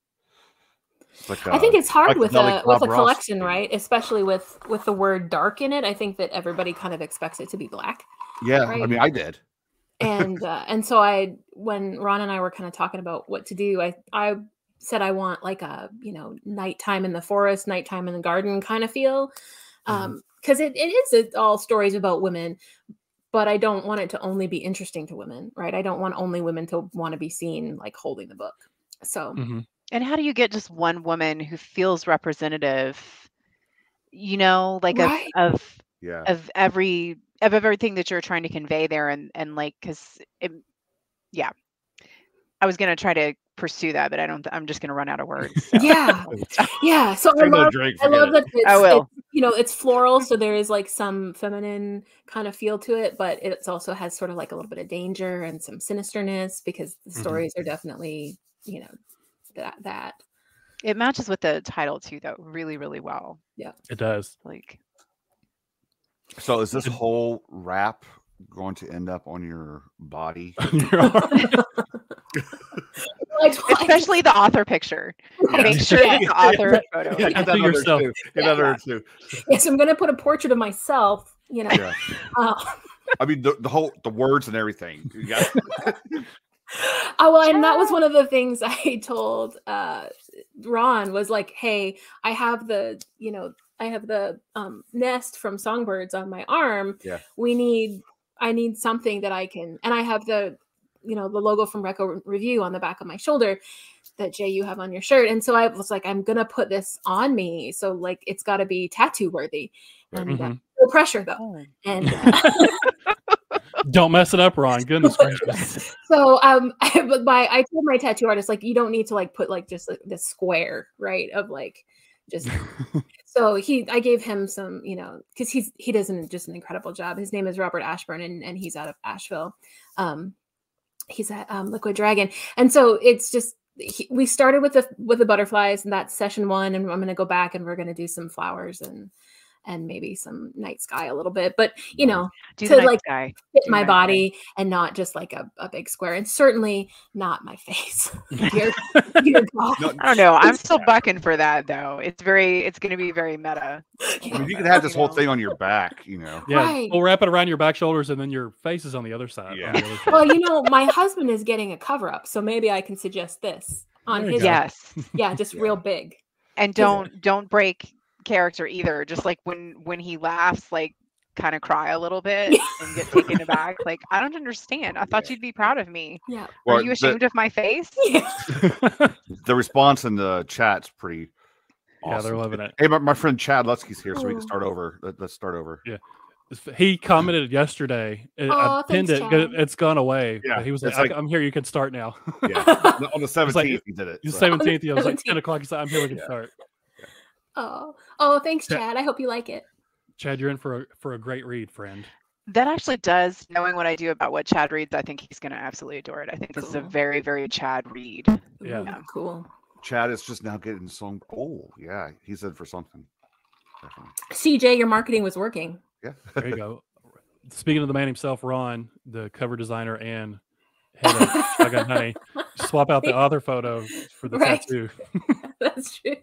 it's like, I think uh, it's hard with psychedelic a with a Bob Ross collection, thing. right? Especially with with the word dark in it. I think that everybody kind of expects it to be black. Yeah, I right? mean, I did. and uh, and so I when Ron and I were kind of talking about what to do, I I said I want like a you know nighttime in the forest, nighttime in the garden kind of feel, um, because it, it is it, all stories about women, but I don't want it to only be interesting to women, right? I don't want only women to want to be seen like holding the book. So hmm And how do you get just one woman who feels representative, you know, like Right. of of Yeah. of every of everything that you're trying to convey there, and and like because it, yeah, I was gonna try to pursue that, but I don't. I'm just gonna run out of words. so. yeah, yeah. So I Take another love drink, I forget love it. that it's, I will. it's you know it's floral, so there is like some feminine kind of feel to it, but it also has sort of like a little bit of danger and some sinisterness because the Mhm. stories are definitely you know that that. It matches with the title too, though, really, really well. It does. Like, So is this whole wrap going to end up on your body? Your arm. Like, like- especially the author picture. Right. Make sure Yeah. it's the author photo. Yeah, Yeah, get that do on there yourself. too. Get Yeah. that on there too. Yes, I'm gonna put a portrait of myself. You know. Yeah. Uh, I mean, the, the whole the words and everything. You got oh well, and that was one of the things I told uh, Ron was like, "Hey, I have the you know I have the um, nest from Songbirds on my arm. Yeah. We need I need something that I can, and I have the you know the logo from Reco Review on the back of my shoulder that Jay you have on your shirt, and so I was like, I'm gonna put this on me, so like it's got to be tattoo worthy, and uh, Mhm. no pressure though, Oh. and." Uh, Don't mess it up, Ron. Goodness gracious. So um but my I told my tattoo artist like you don't need to like put like just like, this square right of like just so he I gave him some you know because he's he does an, just an incredible job. His name is Robert Ashburn and, and he's out of Asheville. Um he's at um, Liquid Dragon, and so it's just he, we started with the with the butterflies and that's session one, and I'm gonna go back and we're gonna do some flowers and and maybe some night sky a little bit, but you know Do to, the night like, sky. fit Do my night body and not just like a, a big square, and certainly not my face. Dear, dear God. No, I don't know. I'm still bucking for that though. It's very. It's going to be very meta. I mean, you can have this whole thing on your back. You know. Yeah, Right. we'll wrap it around your back shoulders, and then your face is on the other side. Yeah. on the other side. Well, you know, my husband is getting a cover up, so maybe I can suggest this on There you his. go. Yes, Yeah, just Yeah. real big. and don't don't break character either. Just like when when he laughs, like kind of cry a little bit and get taken aback. Like I don't understand. I thought Yeah. you'd be proud of me. Yeah. Well, Are you the- ashamed of my face? Yeah. The response in the chat's pretty Yeah, they're Awesome. loving it. Hey, my, my friend Chad Lutsky's here, so we can Ooh. start over. Let, let's start over. Yeah. He commented yesterday. I- I Aw, pinned thanks, it. Chad. It's gone away. Yeah, But he was like, it's like- I, "I'm here. You can start now." Yeah, on the seventeenth he did it. The so. seventeenth. It was like ten seventeenth. o'clock. He said, "I'm here. We can Yeah. start." Oh, oh, thanks, Chad- Chad. I hope you like it. Chad, you're in for a for a great read, friend. That actually does, knowing what I do about what Chad reads, I think he's going to absolutely adore it. I think this is a Cool. very, very Chad read. Yeah. Ooh, cool. Chad is just now getting some. Oh, yeah, he's in for something. Definitely. C J, your marketing was working. Yeah. There you go. Speaking of the man himself, Ron, the cover designer and head of Shotgun Honey, swap out the author photo for the Right. tattoo. That's true.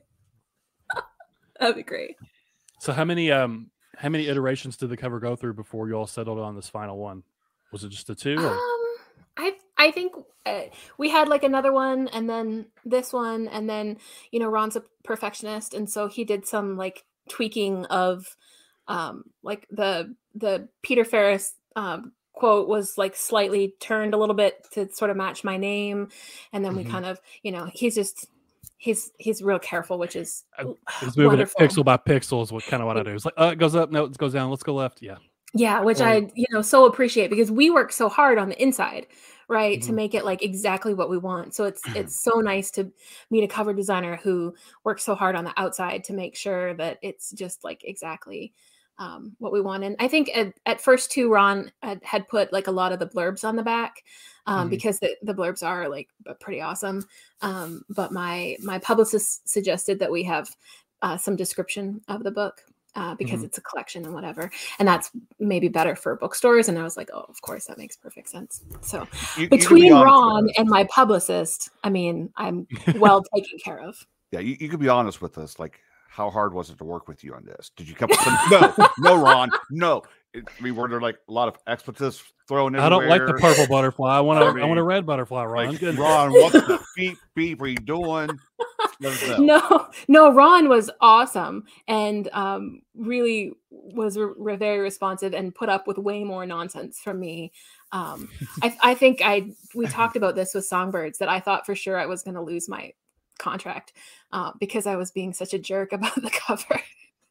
That'd be great. So how many um how many iterations did the cover go through before you all settled on this final one? Was it just the two? Or? Um, I I think uh, we had like another one, and then this one, and then you know Ron's a perfectionist, and so he did some like tweaking of, um, like the the Peter Ferris um, quote was like slightly turned a little bit to sort of match my name, and then we Mhm. kind of you know he's just he's he's real careful, which is I- It's moving it wonderful. pixel by pixel is what kind of what I do. It's like, uh, it goes up, no, it goes down. Let's go left. Yeah. Yeah, which Or- I, you know, so appreciate because we work so hard on the inside, right, to Mhm. make it like exactly what we want. So it's it's so nice to meet a cover designer who works so hard on the outside to make sure that it's just like exactly um, what we want. And I think at, at first too, Ron had, had put like a lot of the blurbs on the back um, Mhm. because the, the blurbs are like b- pretty awesome. Um, but my my publicist suggested that we have uh, some description of the book. Uh, because Mhm. it's a collection and whatever, and that's maybe better for bookstores. And I was like, oh, of course, that makes perfect sense. So You- you can be between honest with Ron us. and my publicist, I mean, I'm well taken care of. Yeah, you, you could be honest with us. Like, how hard was it to work with you on this? Did you come up with some? No, no, Ron, no. It, I mean, were there like a lot of expletives thrown everywhere? I don't like the purple butterfly. I want a, I I want a mean, red butterfly, Ron. Like, Good. Ron, what the beep beep are you doing? Let us know. No, no, Ron was awesome and um, really was re- re- very responsive and put up with way more nonsense from me. Um, I, I think I we talked about this with Songbirds that I thought for sure I was going to lose my contract uh, because I was being such a jerk about the cover.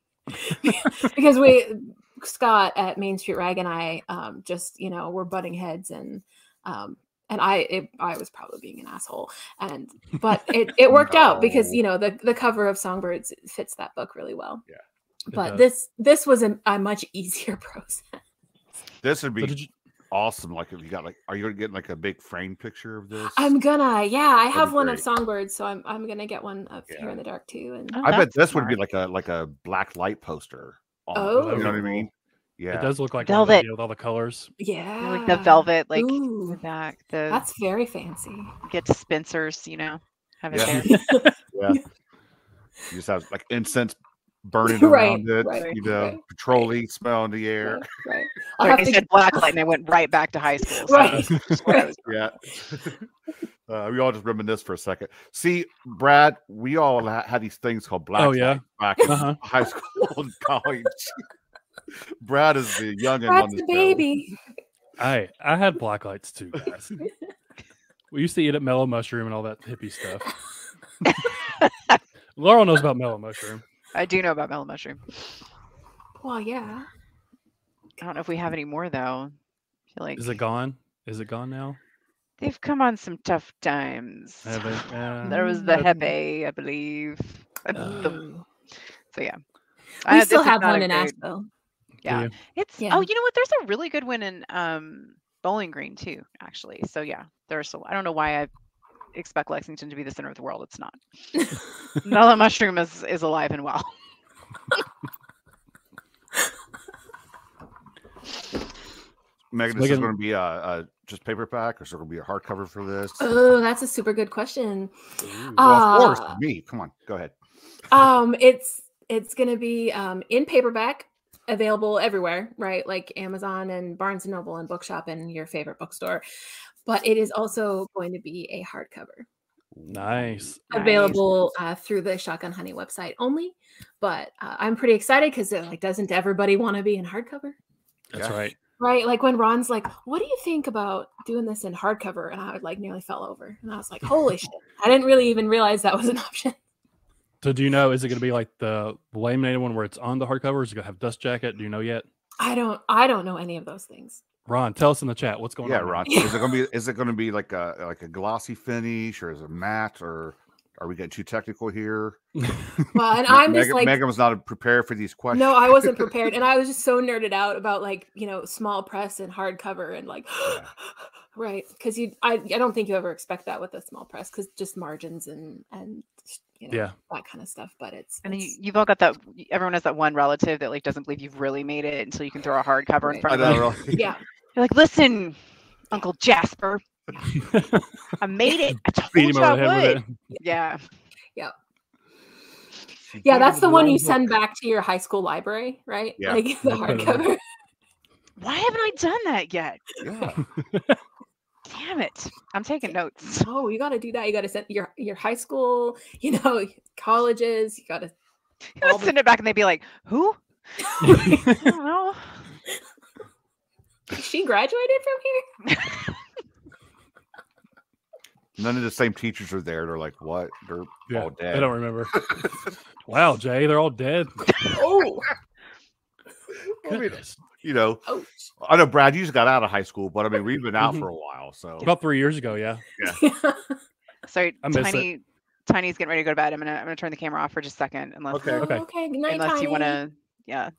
Because we Scott at Main Street Rag and I um, just you know were butting heads and um, and I it, I was probably being an asshole and but it, it worked out because No. you know the the cover of Songbirds fits that book really well. Yeah. It But does. this this was a, a much easier process. This would So be did you, awesome. Like, if you got like, are you gonna get like a big frame picture of this? I'm gonna yeah I That'd have be one of great. Songbirds so I'm I'm gonna get one of Yeah. Here in the Dark too and Oh, I bet that's this would be smart. like a like a black light poster. On it, Oh. you know what I mean? Yeah. It does look like Velvet. one, yeah, with all the colors. yeah Like the velvet, like Ooh, the back, the that's very fancy. get to Spencer's, you know, have it Yeah. there. Yeah. You just have like incense burning Right, around it, right, you know, right, petroleum smell in the air. Right, right. I'll Like have I to said blacklight, and I went right back to high school. So Right. that's what I was- Yeah. uh, we all just reminisce for a second. See, Brad, we all ha- had these things called black Oh, yeah? back in Uh-huh. high school and college. Brad is the youngin' on That's this the baby. I I had black lights too, guys. We used to eat at Mellow Mushroom and all that hippie stuff. Laurel knows about Mellow Mushroom. I do know about melon mushroom. Well, yeah. I don't know if we have any more though. I feel like Is it gone? Is it gone now? they've come on some tough times. Have they? Uh, There was the Mm. Hepe, I believe. Uh, the- Ooh. so yeah. We Uh, still this is have not one a in great- Asheville. Yeah. you? It's Yeah. oh, you know what? There's a really good one in um Bowling Green too, actually. So yeah, there's so I don't know why I expect Lexington to be the center of the world. It's not. Mellow Mushroom is is alive and well. Megan, So this is Megan- going to be a, a just paperback, or is it going to be a hardcover for this? Oh, that's a super good question. Ooh. well, of course, uh, me. Come on, go ahead. Um, it's it's gonna be um in paperback, available everywhere, right? Like Amazon and Barnes and Noble and Bookshop and your favorite bookstore. But it is also going to be a hardcover, Nice. Nice. available uh, through the Shotgun Honey website only. But uh, I'm pretty excited because like, doesn't everybody want to be in hardcover? That's Yeah. right. Right, like when Ron's like, "What do you think about doing this in hardcover?" and I would like nearly fell over, and I was like, "Holy shit!" I didn't really even realize that was an option. So do you know, is it going to be like the laminated one where it's on the hardcover? Or is it going to have dust jacket? Do you know yet? I don't I don't know any of those things. Ron, tell us in the chat what's going Yeah, on. Ron. Yeah. Is it gonna be is it gonna be like a like a glossy finish, or is it matte, or are we getting too technical here? Well, and Me- I'm just Megan, like Megan was not prepared for these questions. no, I wasn't prepared, and I was just so nerded out about like you know small press and hardcover and like Yeah. right because you I I don't think you ever expect that with a small press because just margins and and you know Yeah. that kind of stuff. But it's, And then you, it's you've all got that. Everyone has that one relative that like doesn't believe you've really made it until you can throw a hardcover in Right. front I of them. know. Really. yeah You're like, listen, Uncle Jasper, I made it. I told Beat him you I over the head would. with it. Yeah. yeah that's the one you send back to your high school library, right? Yeah. Like the That's what it hardcover. Why haven't I done that yet? Yeah. Damn it. I'm taking notes. Oh, you got to do that. You got to send your your high school, you know, colleges. You got to. I would send it back and they'd be like, who? I don't know. She graduated from here. None of the same teachers are there. They're like, what? They're Yeah, all dead. I don't remember. Wow, Jay, they're all dead. Oh, I mean, Goodness. you know, ouch. I know Brad, you just got out of high school, but I mean, we've been out Mhm. for a while, so About three years ago, yeah. Sorry, I miss it. Tiny. Tiny's getting ready to go to bed. I'm gonna I'm gonna turn the camera off for just a second, unless Okay. Oh, Okay. okay. Good night, unless you Tiny. want to. Yeah.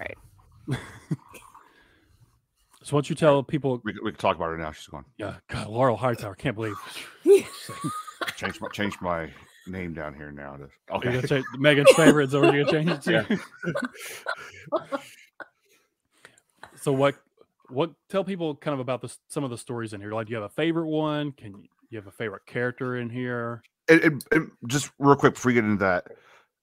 So once you tell people, we, we can talk about her now. She's going. yeah, God, Laurel Hightower, can't believe. Change my change my name down here now. To, You're gonna okay. change, Megan's favorites, or you're gonna change it to. So what? What? Tell people kind of about the, some of the stories in here. Like, do you have a favorite one? Can you, you have a favorite character in here? It, it, it- just real quick before we get into that,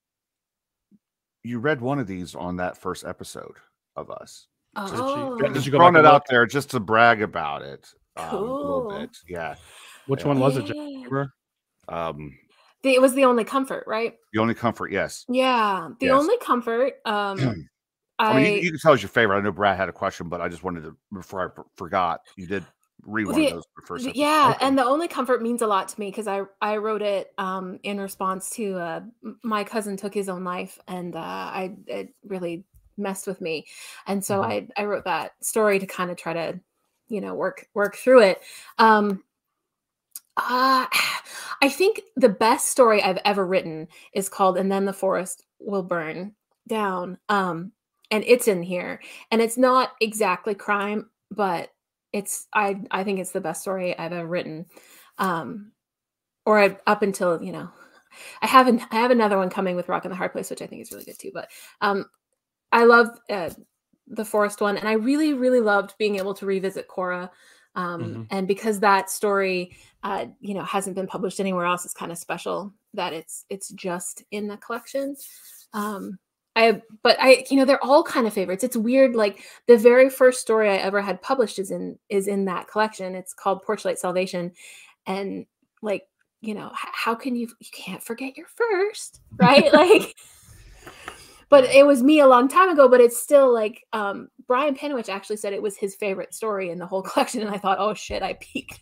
you read one of these on that first episode of us. Oh, Did Just you go throwing back it and out look? there just to brag about it um, a little Cool. bit. Yeah. Which Yeah. one was it, Jay? Yay. Remember? Um, The- it was the only comfort, right? the only comfort, yes. Yeah, the Yes. only comfort. Um, I, I, mean, you, you can tell us your favorite. I know Brad had a question, but I just wanted to before I f- forgot. You did read one The- of those the first. th- episode. yeah, Okay. and the only comfort means a lot to me because I I wrote it um in response to uh m- my cousin took his own life, and uh, I it really messed with me, and so Mhm. I I wrote that story to kind of try to, you know, work work through it. Um, uh, I think the best story I've ever written is called "And Then the Forest Will Burn Down," um, and it's in here, and it's not exactly crime, but it's I I think it's the best story I've ever written, um, or I, up until you know, I haven't I have another one coming with Rock in the Hard Place, which I think is really good too. But um, I love uh, the forest one, and I really really loved being able to revisit Cora, um, Mhm. and because that story, uh, you know, hasn't been published anywhere else, it's kind of special that it's it's just in the collection. Um, I but I you know they're all kind of favorites. It's weird. Like the very first story I ever had published is in is in that collection. It's called Porchlight Salvation, and like you know h- how can you you can't forget your first, right? Like, but it was me a long time ago. But it's still like um, Brian Pinwich actually said it was his favorite story in the whole collection, and I thought, oh shit, I peaked.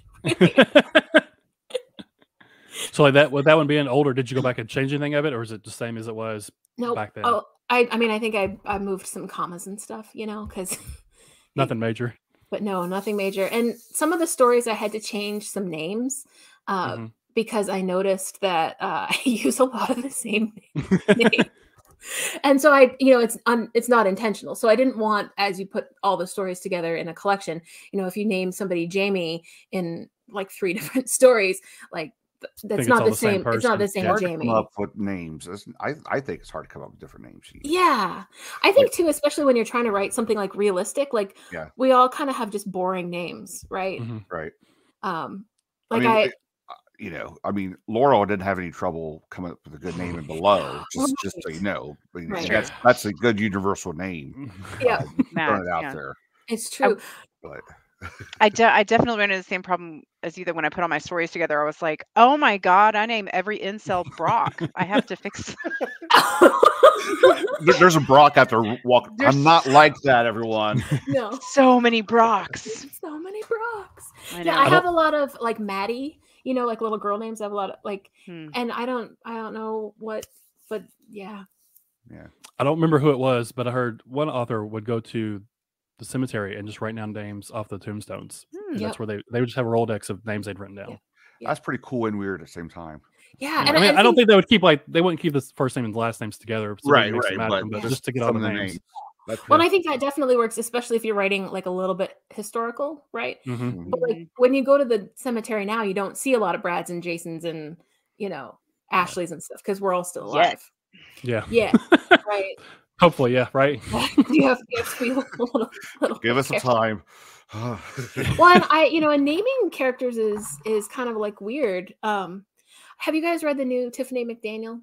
So like that, with that one being older, did you go back and change anything of it, or is it the same as it was No, back then? oh, I I mean I think I I moved some commas and stuff, you know, because. Nothing major. But no, nothing major. And some of the stories I had to change some names uh, Mhm. because I noticed that uh, I use a lot of the same name. And so I, you know, it's un, it's not intentional. So I didn't want, as you put all the stories together in a collection, you know, if you name somebody Jamie in like three different stories, like th- that's it's not all the the same same. It's not the person. same Yeah. hard to Jamie. come up with names. It's- I I think it's hard to come up with different names. Yeah. I think too, especially when you're trying to write something like realistic, like Yeah. we all kind of have just boring names, right? Mhm. Right. Um, I like mean, I, it- uh, you know, I mean, Laurel didn't have any trouble coming up with a good name in below. Just just so you know, I mean, Right. that's that's a good universal name. Yeah. Um, Matt, throwing it out yeah. there, it's true. but I, de- I definitely ran into the same problem as you that when I put all my stories together, I was like, oh my God, I name every incel Brock. I have to fix. There- there's a Brock out there walk. There's- I'm not like that, everyone. No. So many Brocks. So many Brocks. I know. Yeah, I I have a lot of like Maddie, you know, like little girl names. I have a lot of like, Hmm. and I don't, I don't know what but yeah. Yeah. I don't remember who it was, but I heard one author would go to the cemetery and just write down names off the tombstones. Hmm. And Yep. that's where they they would just have a Rolodex of names they'd written down. Yeah. Yeah. That's pretty cool and weird at the same time. Yeah, I and mean, I, I, don't think, think they would keep like they wouldn't keep the first name and the last names together. So Right, they mix right, and match but them, but just just to get all some the of the names. names. That's well, Yeah. I think that definitely works, especially if you're writing like a little bit historical, right? Mhm. Mhm. But like when you go to the cemetery now, you don't see a lot of Brads and Jasons and you know Ashleys and stuff because we're all still Yet. alive. Yeah. Yeah, right. Hopefully, yeah, right. you have, you have to be a little, little Give us some careful. time. Well, and I, you know, and naming characters is is kind of like weird. Um, have you guys read the new Tiffany McDaniel?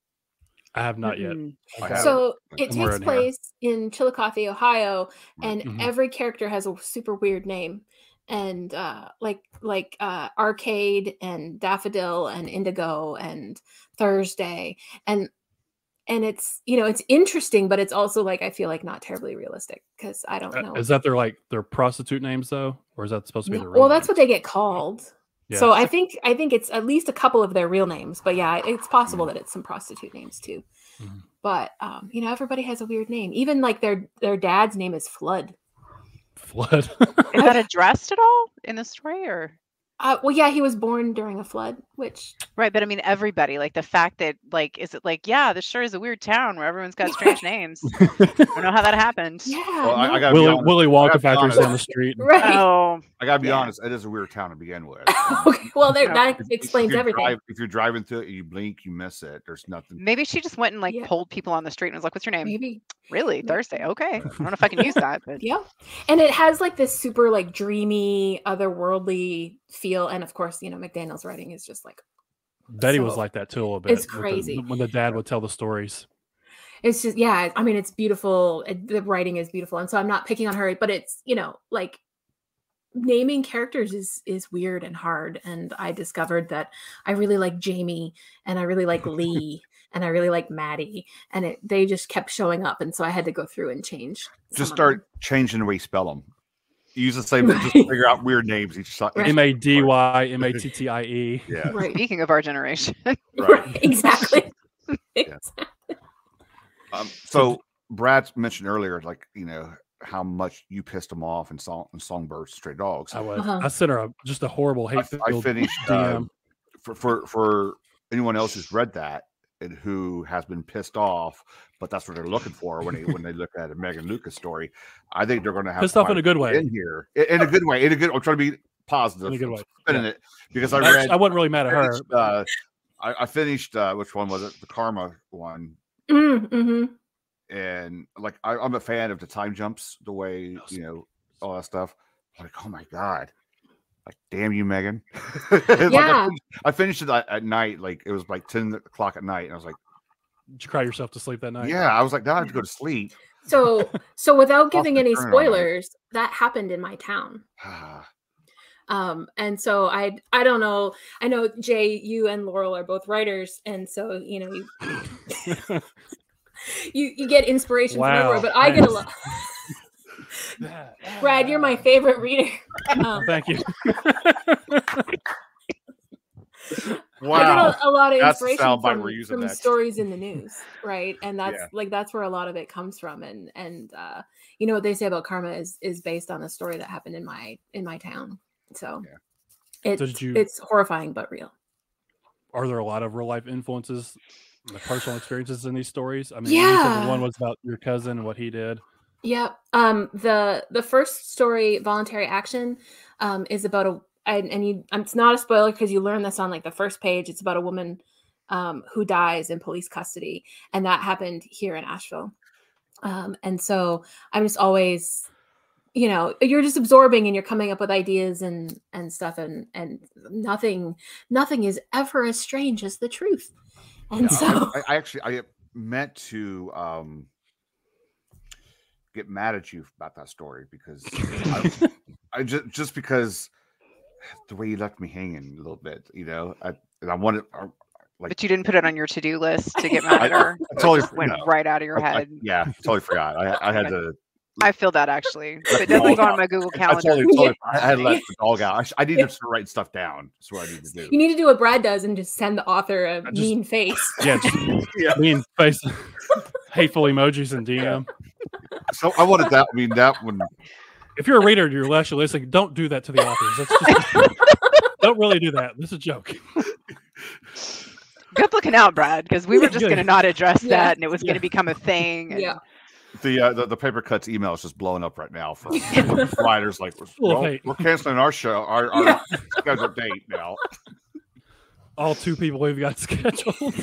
I have not yet. Mm-mm. I haven't. So it Somewhere takes in here. place in Chillicothe, Ohio, and Mhm. every character has a super weird name, and uh, like like uh, Arcade and Daffodil and Indigo and Thursday, and and it's you know it's interesting, but it's also like I feel like not terribly realistic because I don't Uh, know. Is that their like their prostitute names though, or is that supposed to be No- their real well, that's names? what they get called. Yeah. So I think I think it's at least a couple of their real names, but yeah, it's possible that it's some prostitute names too. Mhm. But um, you know, everybody has a weird name. Even like their their dad's name is Flood. Flood. Is that addressed at all in the story, or Uh, well, yeah, he was born during a flood, which right? But I mean, everybody. Like the fact that, like, is it like, yeah, this sure is a weird town where everyone's got strange names. I don't know how that happened. yeah, Well, I, no, I gotta be Willy, honest. Willy I Wonka gotta be factories honest. down the street. right. Oh, I gotta be Yeah. honest. It is a weird town to begin with. Okay, well, there, No. that If- explains if you everything. drive- if you're driving through it, you blink, you miss it. There's nothing. maybe she just went and like Yeah. polled people on the street and was like, "What's your name?" Maybe, Really, Maybe. Thursday? Okay, I don't know if I can use that, but yeah. And it has like this super like dreamy, otherworldly feel, and of course, you know, McDaniel's writing is just like Betty was So, like that too a little bit. it's with the- crazy. when the dad would tell the stories. it's just yeah. I mean, it's beautiful. It, the writing is beautiful, and so I'm not picking on her, but it's you know like naming characters is is weird and hard. And I discovered that I really like Jamie, and I really like Lee, and I really like Maddie, and it they just kept showing up, and so I had to go through and change. some Just of start them. changing the way you spell them. Use the same. Just Right. figure out weird names each time. Right. M A D Y M A T T I E. Yeah. right, speaking of our generation, Right. right, exactly. Yeah. Um, so Brad mentioned earlier, like you know how much you pissed him off in song in Songbirds, Stray Dogs. I was. Uh-huh. I sent her a, just a horrible I, hate I finished D uh, M. for for for anyone else who's read that and who has been pissed off, but that's what they're looking for when they when they look at a Megan Lucas story. I think they're going to have Pissed off quite in a good way. in here in, in a good way. In a good. I'm trying to be positive. In a good way. Spinning it because I I, read. I wasn't really mad at her. finished, uh, I, I finished uh, which one was it? The Karma one. Mm-hmm. And like I, I'm a fan of the time jumps, the way you know all that stuff. Like, oh my god, like damn you, Megan. Like, I, Yeah. finished, I finished it at, at night, like it was like ten o'clock at night, and I was like, Did you cry yourself to sleep that night? yeah, I was like, now I have to go to sleep. So, so without giving the any turn on it. spoilers, that happened in my town. Um, and so I, I don't know. I know Jay, you and Laurel are both writers, and so you know you, you, you get inspiration from everywhere. Wow, But I get a thanks. lot. Brad, you're my favorite reader. Um, Thank you. Wow, I get a, a lot of That's the inspiration soundbite from, we're using from next. stories in the news, right? And that's Yeah. like that's where a lot of it comes from. And and uh, you know what they say about karma is is based on a story that happened in my in my town. So Yeah. it's Did you- it's horrifying but real. Are there a lot of real life influences, like personal experiences in these stories? I mean, you said Yeah. the one was about your cousin and what he did. Yeah. Um. The the first story, voluntary action, um, is about a and, and you. um, It's not a spoiler because you learn this on like the first page. It's about a woman, um, who dies in police custody, and that happened here in Asheville. Um. And so I'm just always, you know, you're just absorbing and you're coming up with ideas and and stuff, and and nothing nothing is ever as strange as the truth. And Yeah, so I, I actually I meant to um get mad at you about that story because I, I just just because the way you left me hanging a little bit, you know, I and I wanted I, like but you didn't put it on your to-do list to get mad at her. I totally It went no, right out of your I- I- head. yeah, totally forgot. I I had to I feel that actually. If it doesn't go on my Google I Calendar. totally, totally I had let the dog out. I, sh- I need to start writing stuff down. That's what I need to do. You need to do what Brad does and just send the author a just- mean face. Yeah, just Yeah. mean face, hateful emojis and D M. So I wanted that. I mean, that one. If you're a reader and you're actually listening, don't do that to the authors. That's just, don't really do that. This is a joke. Good looking out, Brad, because we were just Good. going to not address Yeah. that, and it was Yeah. going to become a thing. and- Yeah. The, uh, the the paper cuts email is just blowing up right now from writers like we're, Full of well, hate. we're canceling our show, our, our Yeah. scheduled date now. All two people we've got scheduled.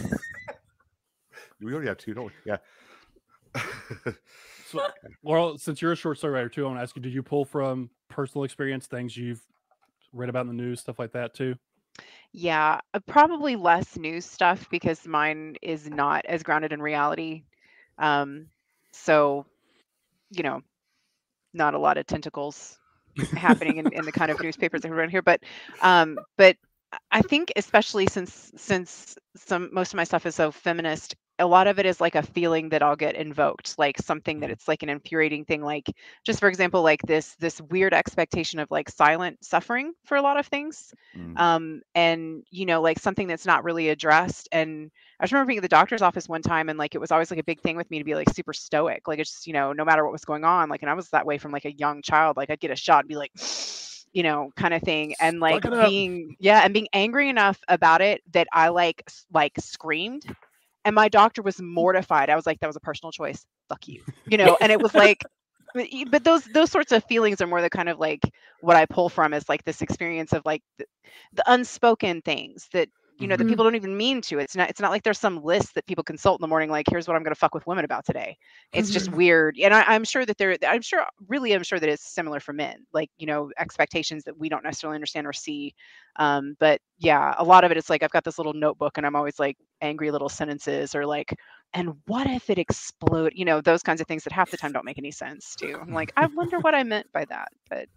We already have two, don't we? Yeah. So, Laurel, since you're a short story writer too, I want to ask you: did you pull from personal experience, things you've read about in the news, stuff like that too? Yeah, uh, probably less news stuff because mine is not as grounded in reality. Um, so, you know, not a lot of tentacles happening in, in the kind of newspapers that we run here. But, um, but I think especially since since some most of my stuff is so feminist, a lot of it is like a feeling that I'll get invoked, like something that it's like an infuriating thing. Like just for example, like this this weird expectation of like silent suffering for a lot of things. Mm. Um, and you know, like something that's not really addressed. And I just remember being at the doctor's office one time, and like it was always like a big thing with me to be like super stoic. Like it's just, you know, no matter what was going on, like, and I was that way from like a young child. Like I'd get a shot and be like, you know, kind of thing, and like Suck it up. being yeah, and being angry enough about it that I like s- like screamed. And my doctor was mortified. I was like, that was a personal choice. Fuck you. You know, and it was like, but, y- but those those sorts of feelings are more the kind of like what I pull from is like this experience of like the, the unspoken things that, you know, that Mhm. people don't even mean to. It's not it's not like there's some list that people consult in the morning, like, here's what I'm gonna fuck with women about today. It's just weird. And I, I'm sure that there I'm sure really I'm sure that it's similar for men, like, you know, expectations that we don't necessarily understand or see. Um, but yeah, a lot of it is like I've got this little notebook and I'm always like angry little sentences or like, and what if it explode? You know, those kinds of things that half the time don't make any sense too. I'm like, I wonder what I meant by that. But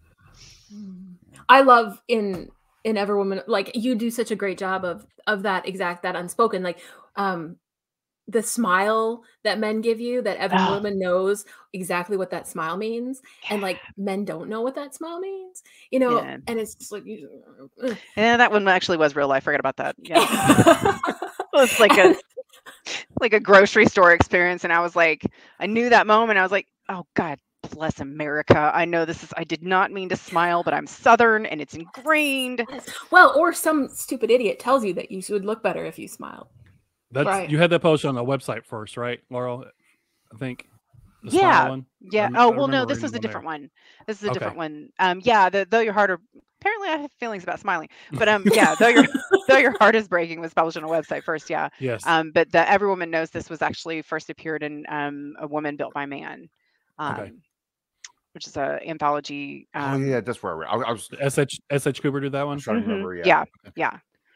I love in in Everwoman, like you do such a great job of of that exact that unspoken, like um the smile that men give you, that every Oh. woman knows exactly what that smile means, and like men don't know what that smile means, you know, Yeah. and it's just like you- ugh. yeah, that one actually was real life. Forget about that. Yeah. It was like a like a grocery store experience, and I was like, I knew that moment. I was like, oh God bless America. I know this is. I did not mean to smile, but I'm Southern, and it's ingrained. Well, or some stupid idiot tells you that you would look better if you smiled. That's Right. you had that post on the website first, right, Laurel? I think. The smile Yeah. one. Yeah. rem- I Oh well, no, remember this reading was a one there. different one. This is a Okay. different one. Um, yeah. The, though your heart are apparently I have feelings about smiling, but um, yeah. Though your though your heart is breaking was published on a website first. Yeah. Yes. Um, but the Every Woman Knows This was actually first appeared in um, A Woman Built by Man, um, Okay. which is a anthology. Oh Um, yeah, that's where I, read. I, I was S H S H Cooper did that I one. was trying to Mhm. remember. Yeah. Yeah. Yeah.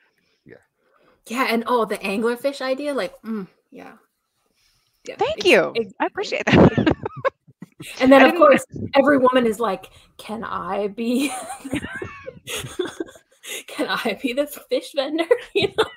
Yeah, and oh, the anglerfish idea, like, mm, yeah. Yeah. Thank ex- you. ex- I appreciate that. And then, I of didn't- course, every woman is like, "Can I be? Can I be the fish vendor? You know,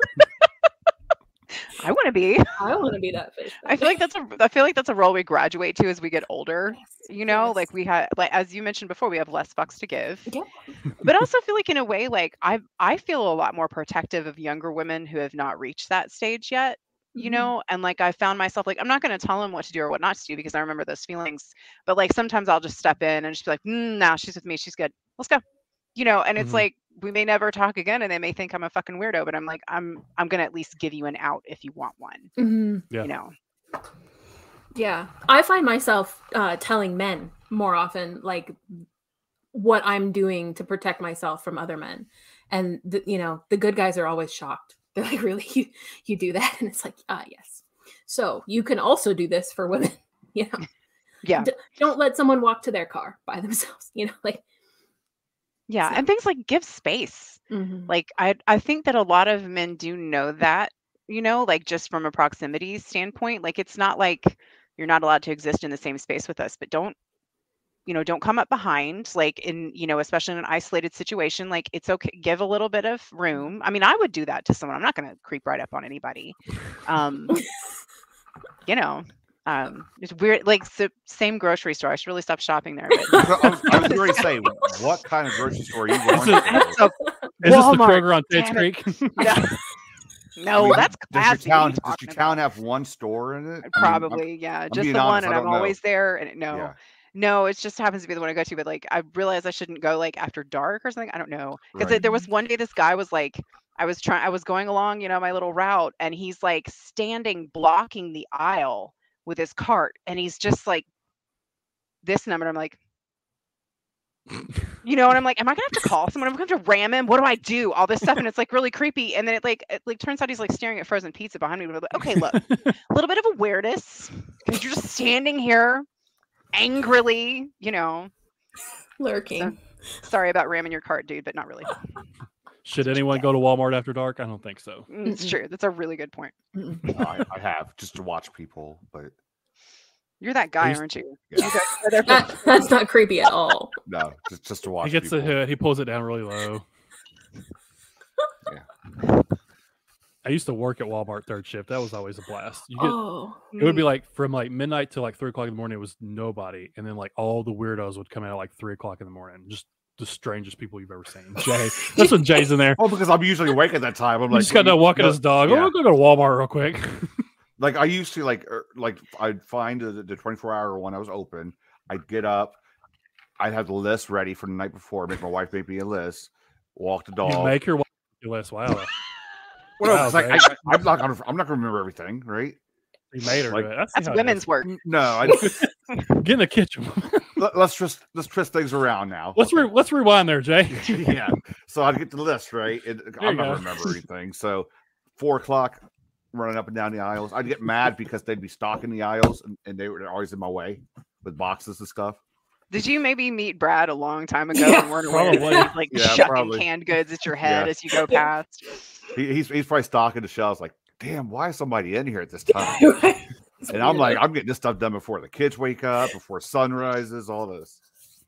I want to be. I want to be that fish." I feel like that's a. I feel like that's a role we graduate to as we get older. Yes, You know, yes. like we had, like as you mentioned before, we have less fucks to give. Yeah. But I also feel like in a way, like I I feel a lot more protective of younger women who have not reached that stage yet. You Mhm. know, and like I found myself like I'm not going to tell them what to do or what not to do because I remember those feelings. But like sometimes I'll just step in and just be like, mm, "Nah, she's with me. She's good. Let's go." You know, and it's Mhm. like we may never talk again, and they may think I'm a fucking weirdo. But I'm like, I'm I'm going to at least give you an out if you want one. Mhm. Yeah. You know. Yeah, I find myself uh, telling men more often, like what I'm doing to protect myself from other men, and the, you know, the good guys are always shocked. They're like, "Really, you you do that?" And it's like, "Ah, yes." So you can also do this for women. You know, Yeah. D- don't let someone walk to their car by themselves. You know, like, Yeah, So- and things like give space. mhm. Like I I think that a lot of men do know that, you know, like just from a proximity standpoint, like it's not like you're not allowed to exist in the same space with us, but don't, you know, don't come up behind like in, you know, especially in an isolated situation, like it's okay, give a little bit of room. I mean, I would do that to someone. I'm not going to creep right up on anybody. Um, you know, Um, it's weird, like so, same grocery store. I should really stop shopping there. But I was, I was going to say, what kind of grocery store are you going Is to? it- So, Is this the Walmart, Kroger on Tate's damn it. Creek? no, no, I mean, that's does your classy. town What are you does talking your about? town have one store in it? I mean, I'm- Probably, yeah, just being the honest, one, and I I'm don't know. always there. And it- no, Yeah. no, it just happens to be the one I go to. But like, I realized I shouldn't go like after dark or something. I don't know, because Right. there was one day this guy was like, I was trying, I was going along, you know, my little route, and he's like standing blocking the aisle with his cart, and he's just like this number. I'm like, you know, and I'm like, am I gonna have to call someone? I'm gonna have to ram him. What do I do? All this stuff, and it's like really creepy. And then it like it like turns out he's like staring at frozen pizza behind me. But I'm like, okay, look, a little bit of awareness because you're just standing here angrily, you know. Lurking. Sorry about ramming your cart, dude, but not really. Should anyone go to Walmart after dark? I don't think so. Mm, It's Mm-mm. true. That's a really good point. Mm-mm. I, I have just to watch people, but You're that guy, used- aren't you? Yeah. You go there for- That, that's not creepy at all. no, just, just to watch. He gets the people. hood. He pulls it down really low. Yeah. I used to work at Walmart third shift. That was always a blast. You get, Oh, It would be like from like midnight to like three o'clock in the morning. It was nobody, and then like all the weirdos would come out at like three o'clock in the morning. Just the strangest people you've ever seen. Jay, that's when Jay's in there. Oh, because I'm usually awake at that time. I'm He like, just got done walking no, his dog. yeah. Oh, I'm gonna go to Walmart real quick. Like I used to, like er, like I'd find the, the twenty-four hour one I was open. I'd get up, I'd have the list ready for the night before. Make my wife make me a list. Walk the You dog. make your wife do list. Wow, Well, no, Wow, it's like, Jay. I, I'm not gonna I'm not gonna remember everything, right? you made her Like, do it. That's, That's how it women's is. work. No, I, Get in the kitchen. let, let's just let's twist things around now. let's re- let's rewind there, Jay. yeah. So I'd get the list right. And you I'm not go. gonna remember anything. So four o'clock, running up and down the aisles. I'd get mad because they'd be stocking the aisles and, and they were always in my way with boxes and stuff. Did you maybe meet Brad a long time ago Yeah, and weren't aware that probably. he was, like Yeah, shoving probably. canned goods at your head Yeah. as you go past? He, he's he's probably stocking the shelves. Like, damn, why is somebody in here at this time? It's And I'm weird. like, I'm getting this stuff done before the kids wake up, before sun rises, all this.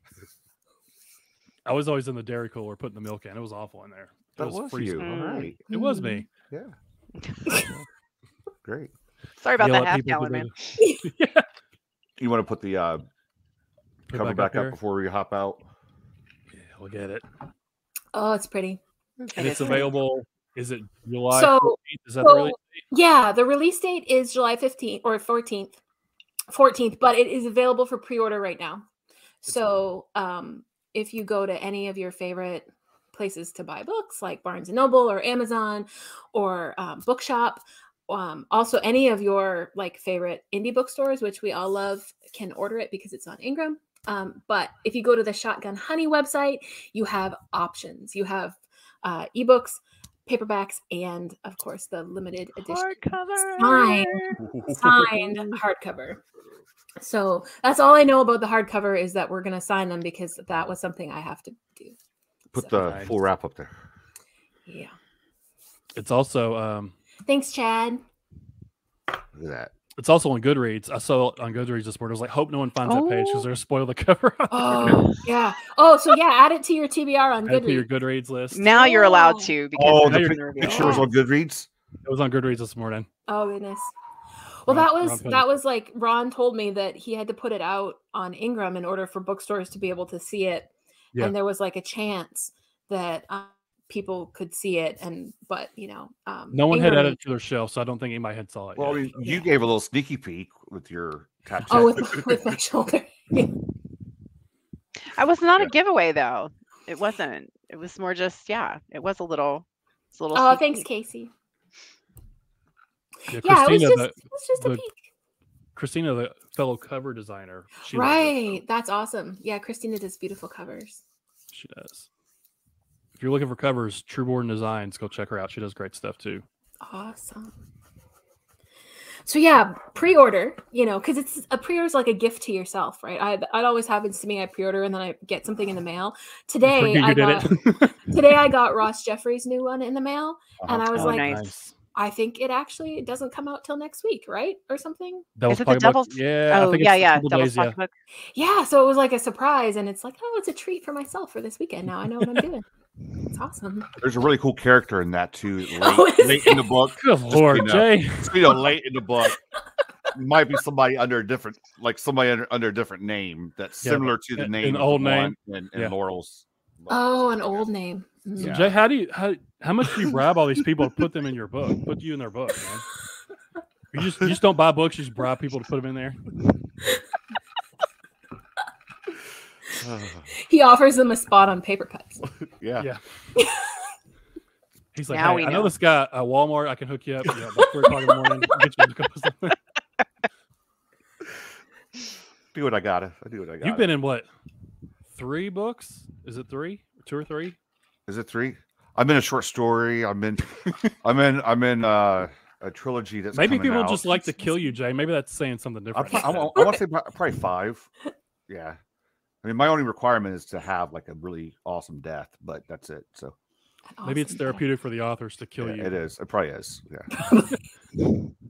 I was always in the dairy cooler putting the milk in. It was awful in there. It That was, freezing. you. Mm. All right. It was me. Yeah. Great. Sorry about Yell that at half people who gallon, do man. the- You want to put the uh, Put it cover back, up there? before we hop out? Yeah, we'll get it. Oh, it's pretty. And It it's is. available. Is it July So- fourteenth? Is that so- the release date? Yeah, the release date is July fifteenth or fourteenth. fourteenth, but it is available for pre-order right now. So, um, if you go to any of your favorite places to buy books like Barnes and Noble or Amazon or um, Bookshop, um, also any of your like favorite indie bookstores, which we all love, can order it because it's on Ingram. Um, but if you go to the Shotgun Honey website, you have options. You have uh, ebooks, paperbacks, and of course the limited edition Hardcover. signed, signed hardcover. So that's all I know about the hardcover is that we're going to sign them because that was something I have to do. Put So, the Nice. full wrap up there. yeah. It's also um, Thanks, Chad. Look at that. it's also on Goodreads. I saw it on Goodreads this morning. I was like, hope no one finds that page because Oh. they're gonna spoil the cover. Oh, yeah. Oh, so yeah, add it to your T B R on Add it to your Goodreads. Goodreads list. Now you're allowed Oh. to because Oh, it's the you're pic- in the review. picture was on Goodreads. It was on Goodreads this morning. Oh goodness. Well, Ron- that Ron was put it- that was like Ron told me that he had to put it out on Ingram in order for bookstores to be able to see it, Yeah. and there was like a chance that um, people could see it, and but you know, um, No one had Ingram added made- it to their shelf, so I don't think anybody had saw it. Well, I yet. mean, you gave a little sneaky peek with your tattoo. Oh, with, with my shoulder. I was not Yeah. a giveaway though. It wasn't. It was more just yeah. It was a little. It's a little. Oh, sneak thanks, peek. Casey. yeah, Yeah, it was Christina, just the, it was just a the- peek. Christina, the fellow cover designer, she loves it. Right, that's awesome. Yeah, Christina does beautiful covers. She does. If you're looking for covers, Trueborn Designs, go check her out. She does great stuff too. Awesome. So yeah, pre-order, you know, because it's a pre-order is like a gift to yourself, right? I it always happens to me. I pre-order and then I get something in the mail. Today, Forget you I did got it. today I got Ross Jeffrey's new one in the mail, and I was Oh, like, nice. I think it actually it doesn't come out till next week, right, or something. Devil's Is it the Pocketbook? Devil's- Yeah. I Oh think yeah, it's yeah. a couple Devil's days, yeah. Pocketbook. Yeah, so it was like a surprise, and it's like, oh, it's a treat for myself for this weekend. Now I know what I'm doing. It's awesome. There's a really cool character in that too. Late, Oh, is late in the book. Good Just, lord, you know, Jay. you know, late in the book. might be somebody under a different, like somebody under, under a different name that's Yeah, similar to the an- name, an of old the name. one in, in Yeah. Laurel's. Oh, an old name. Mm. So Yeah. Jay, how do you how how much do you bribe all these people to put them in your book? Put you in their book, man. You just you just don't buy books. You just bribe people to put them in there. He offers them a spot on Paper Cuts. yeah. Yeah. He's like, Now hey, we I know know. this guy at Walmart. I can hook you up. You know, about three o'clock in the morning. Get you a book or something. Do what I gotta. I do what I gotta. You've been in what? Three books? Is it three? Two or three? Is it three? I'm in a short story. I'm in. I'm in. I'm in uh, a trilogy that's Maybe coming people out. just like to kill you, Jay. Maybe that's saying something I, different. I, I, I want to say pro- probably five. Yeah. I mean, my only requirement is to have like a really awesome death, but that's it. So Maybe it's Awesome. therapeutic for the authors to kill yeah, you. it is. It probably is. Yeah. yeah.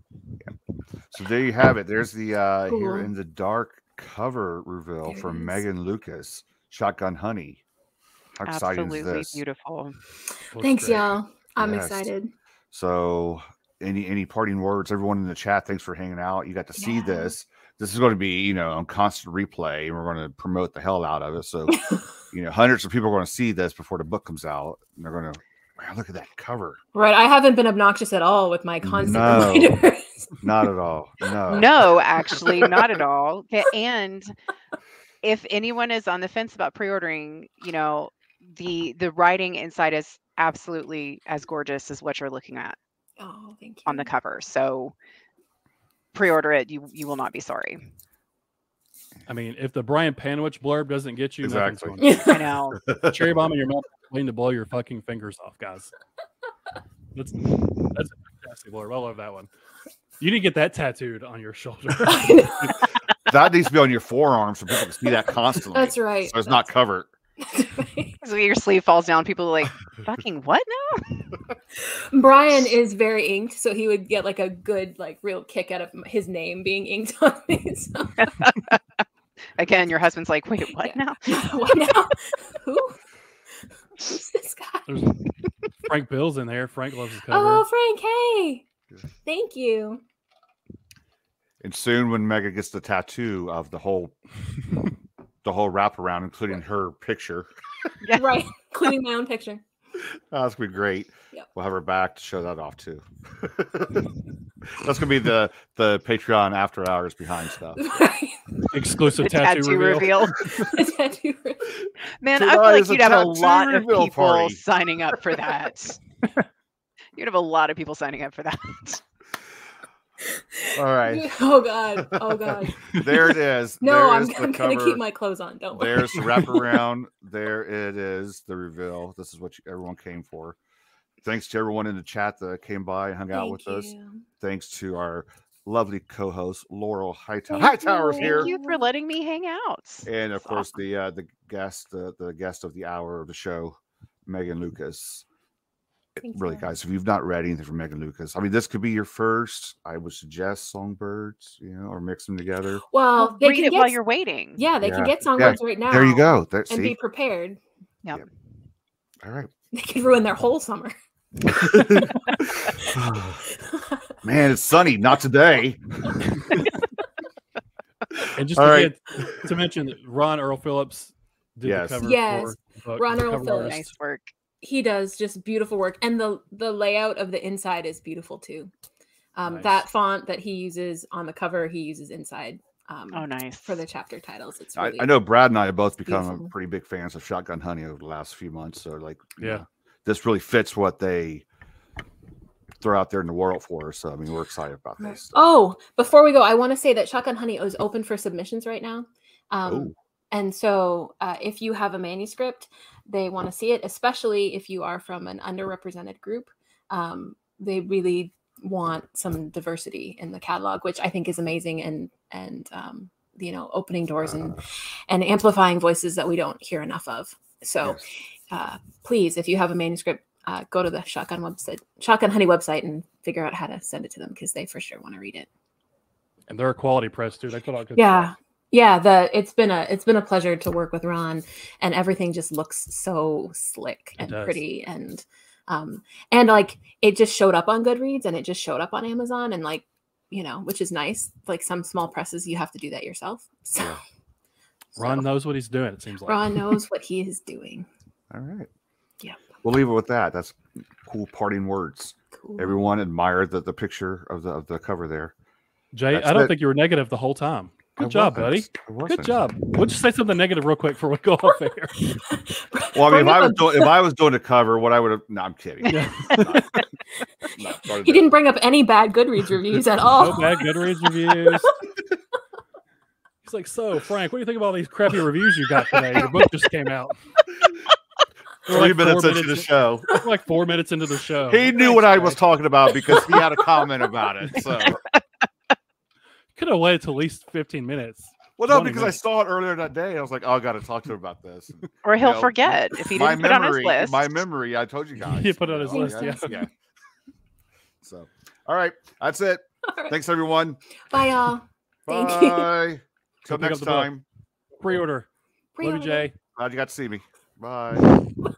So there you have it. There's the uh Cool. here in the dark cover reveal There it from is. Megan Lucas, Shotgun Honey. How exciting is Absolutely this? beautiful. Looks Thanks, great. y'all. I'm Yes. excited. So, any any parting words? Everyone in the chat, thanks for hanging out. You got to see Yeah. this. This is going to be, you know, on constant replay, and we're going to promote the hell out of it. So, you know, hundreds of people are going to see this before the book comes out, and they're going to, wow, look at that cover. Right. I haven't been obnoxious at all with my constant No. reminders. Not at all. No. No, actually, not at all. Okay, and if anyone is on the fence about pre-ordering, you know, the the writing inside is absolutely as gorgeous as what you're looking at Oh, thank you. on the cover. So pre-order it. You you will not be sorry. I mean, if the Brian Panwich blurb doesn't get you, Exactly. nothing's I know. going. Cherry bomb in your mouth, waiting to blow your fucking fingers off, guys. That's that's a fantastic blurb. I love that one. You need to get that tattooed on your shoulder. I know. That needs to be on your forearm so people can see that constantly. That's right. So it's not covered. So your sleeve falls down. People are like, fucking what now? Brian is very inked, so he would get like a good, like, real kick out of m- his name being inked on me. So. Again, your husband's like, wait, what Yeah. now? What now? Who? Who's this guy? There's Frank Bill's in there. Frank loves his cover. Oh, Frank. Hey. Thank you. And soon, when Mega gets the tattoo of the whole, the whole wraparound, including her picture, Yeah. Right. Including my own picture. that's gonna be great. Yep. We'll have her back to show that off too. That's gonna be the the Patreon after hours behind stuff. Exclusive The tattoo, tattoo reveal. reveal. The tattoo. Man, I Tonight feel like is a you'd have a lot of tattoo reveal people party. signing up for that. You'd have a lot of people signing up for that. All right, Oh God. Oh God. there it is. No, I'm, There's the I'm gonna cover. keep my clothes on. Don't worry. There's the wraparound. There it is. The reveal. This is what you, everyone came for. Thanks to everyone in the chat that came by and hung out Thank with us. you. Thanks to our lovely co-host Laurel Hightower. Thank Hightower's you. here. Thank you for letting me hang out. And of That's course, awesome. the uh, the guest, uh, the guest of the hour of the show, Megan Lucas. Thank Really, you. guys, if you've not read anything from Megan Lucas, I mean, this could be your first. I would suggest Songbirds, you know, or mix them together. Well, Well, they read can it get, while you're waiting. yeah, they Yeah. can get songbirds right now. There you go. There, And be see, prepared. Yep. all right, They could ruin their whole summer. man, it's sunny. Not today. And just All to, right. get, to mention that Ron Earl Phillips did Yes. the cover Yes. for the book. Ron the Earl cover Phillips. artist. Nice work. He does just beautiful work, and the the layout of the inside is beautiful too. Um, Nice. That font that he uses on the cover, he uses inside. Um, Oh, nice. For the chapter titles, it's I, really. I know Brad and I have both become beautiful. pretty big fans of Shotgun Honey over the last few months. So, like, you Yeah. know, this really fits what they throw out there in the world for us. So, I mean, we're excited about this. Oh, before we go, I want to say that Shotgun Honey is open for submissions right now. Um, Oh. And so, uh, if you have a manuscript, they want to see it, especially if you are from an underrepresented group. Um, they really want some diversity in the catalog, which I think is amazing, and and um, you know, opening doors and and amplifying voices that we don't hear enough of. So, Yes. uh, please, if you have a manuscript, uh, go to the Shotgun website, Shotgun Honey website, and figure out how to send it to them, because they for sure want to read it. And they're a quality press too. They put out good Yeah. stuff. Yeah, the it's been a it's been a pleasure to work with Ron, and everything just looks so slick It and does. pretty, and um and like it just showed up on Goodreads, and it just showed up on Amazon, and like you know, which is nice. Like some small presses, you have to do that yourself. So, Yeah. Ron so knows what he's doing. It seems like Ron knows what he is doing. All right. Yeah. We'll leave it with that. That's cool parting words. Cool. Everyone admired the, the picture of the of the cover there. Jay, That's I don't it. think you were negative the whole time. Good I job, wasn't. buddy. I wasn't. Good job. We'll just say something negative real quick before we go off air. Well, I mean, if Bring I up was a- doing if I was doing a cover, what I would have. No, I'm kidding. Yeah. Not- not part of He that. didn't bring up any bad Goodreads reviews at all. No bad Goodreads reviews. He's like, so Frank, what do you think about all these crappy reviews you got today? Your book just came out. We're Three like four minutes into the minutes- show. we're like four minutes into the show. He knew what I was talking about because he had a comment about it. So, Could have waited till at least fifteen minutes. well, no, twenty because I minutes. saw it earlier that day. I was like, oh, I got to talk to him about this. Or he'll You know, forget if he my didn't put it on his memory, list. my memory. I told you guys. He put it on his you know, list, yeah. So, all right, that's it. All right. Thanks, everyone. Bye, y'all. Thank you. Bye. Till Go pick next up the book. time. Pre-order. Love you, Pre-order. Jay. Glad you got to see me. Bye.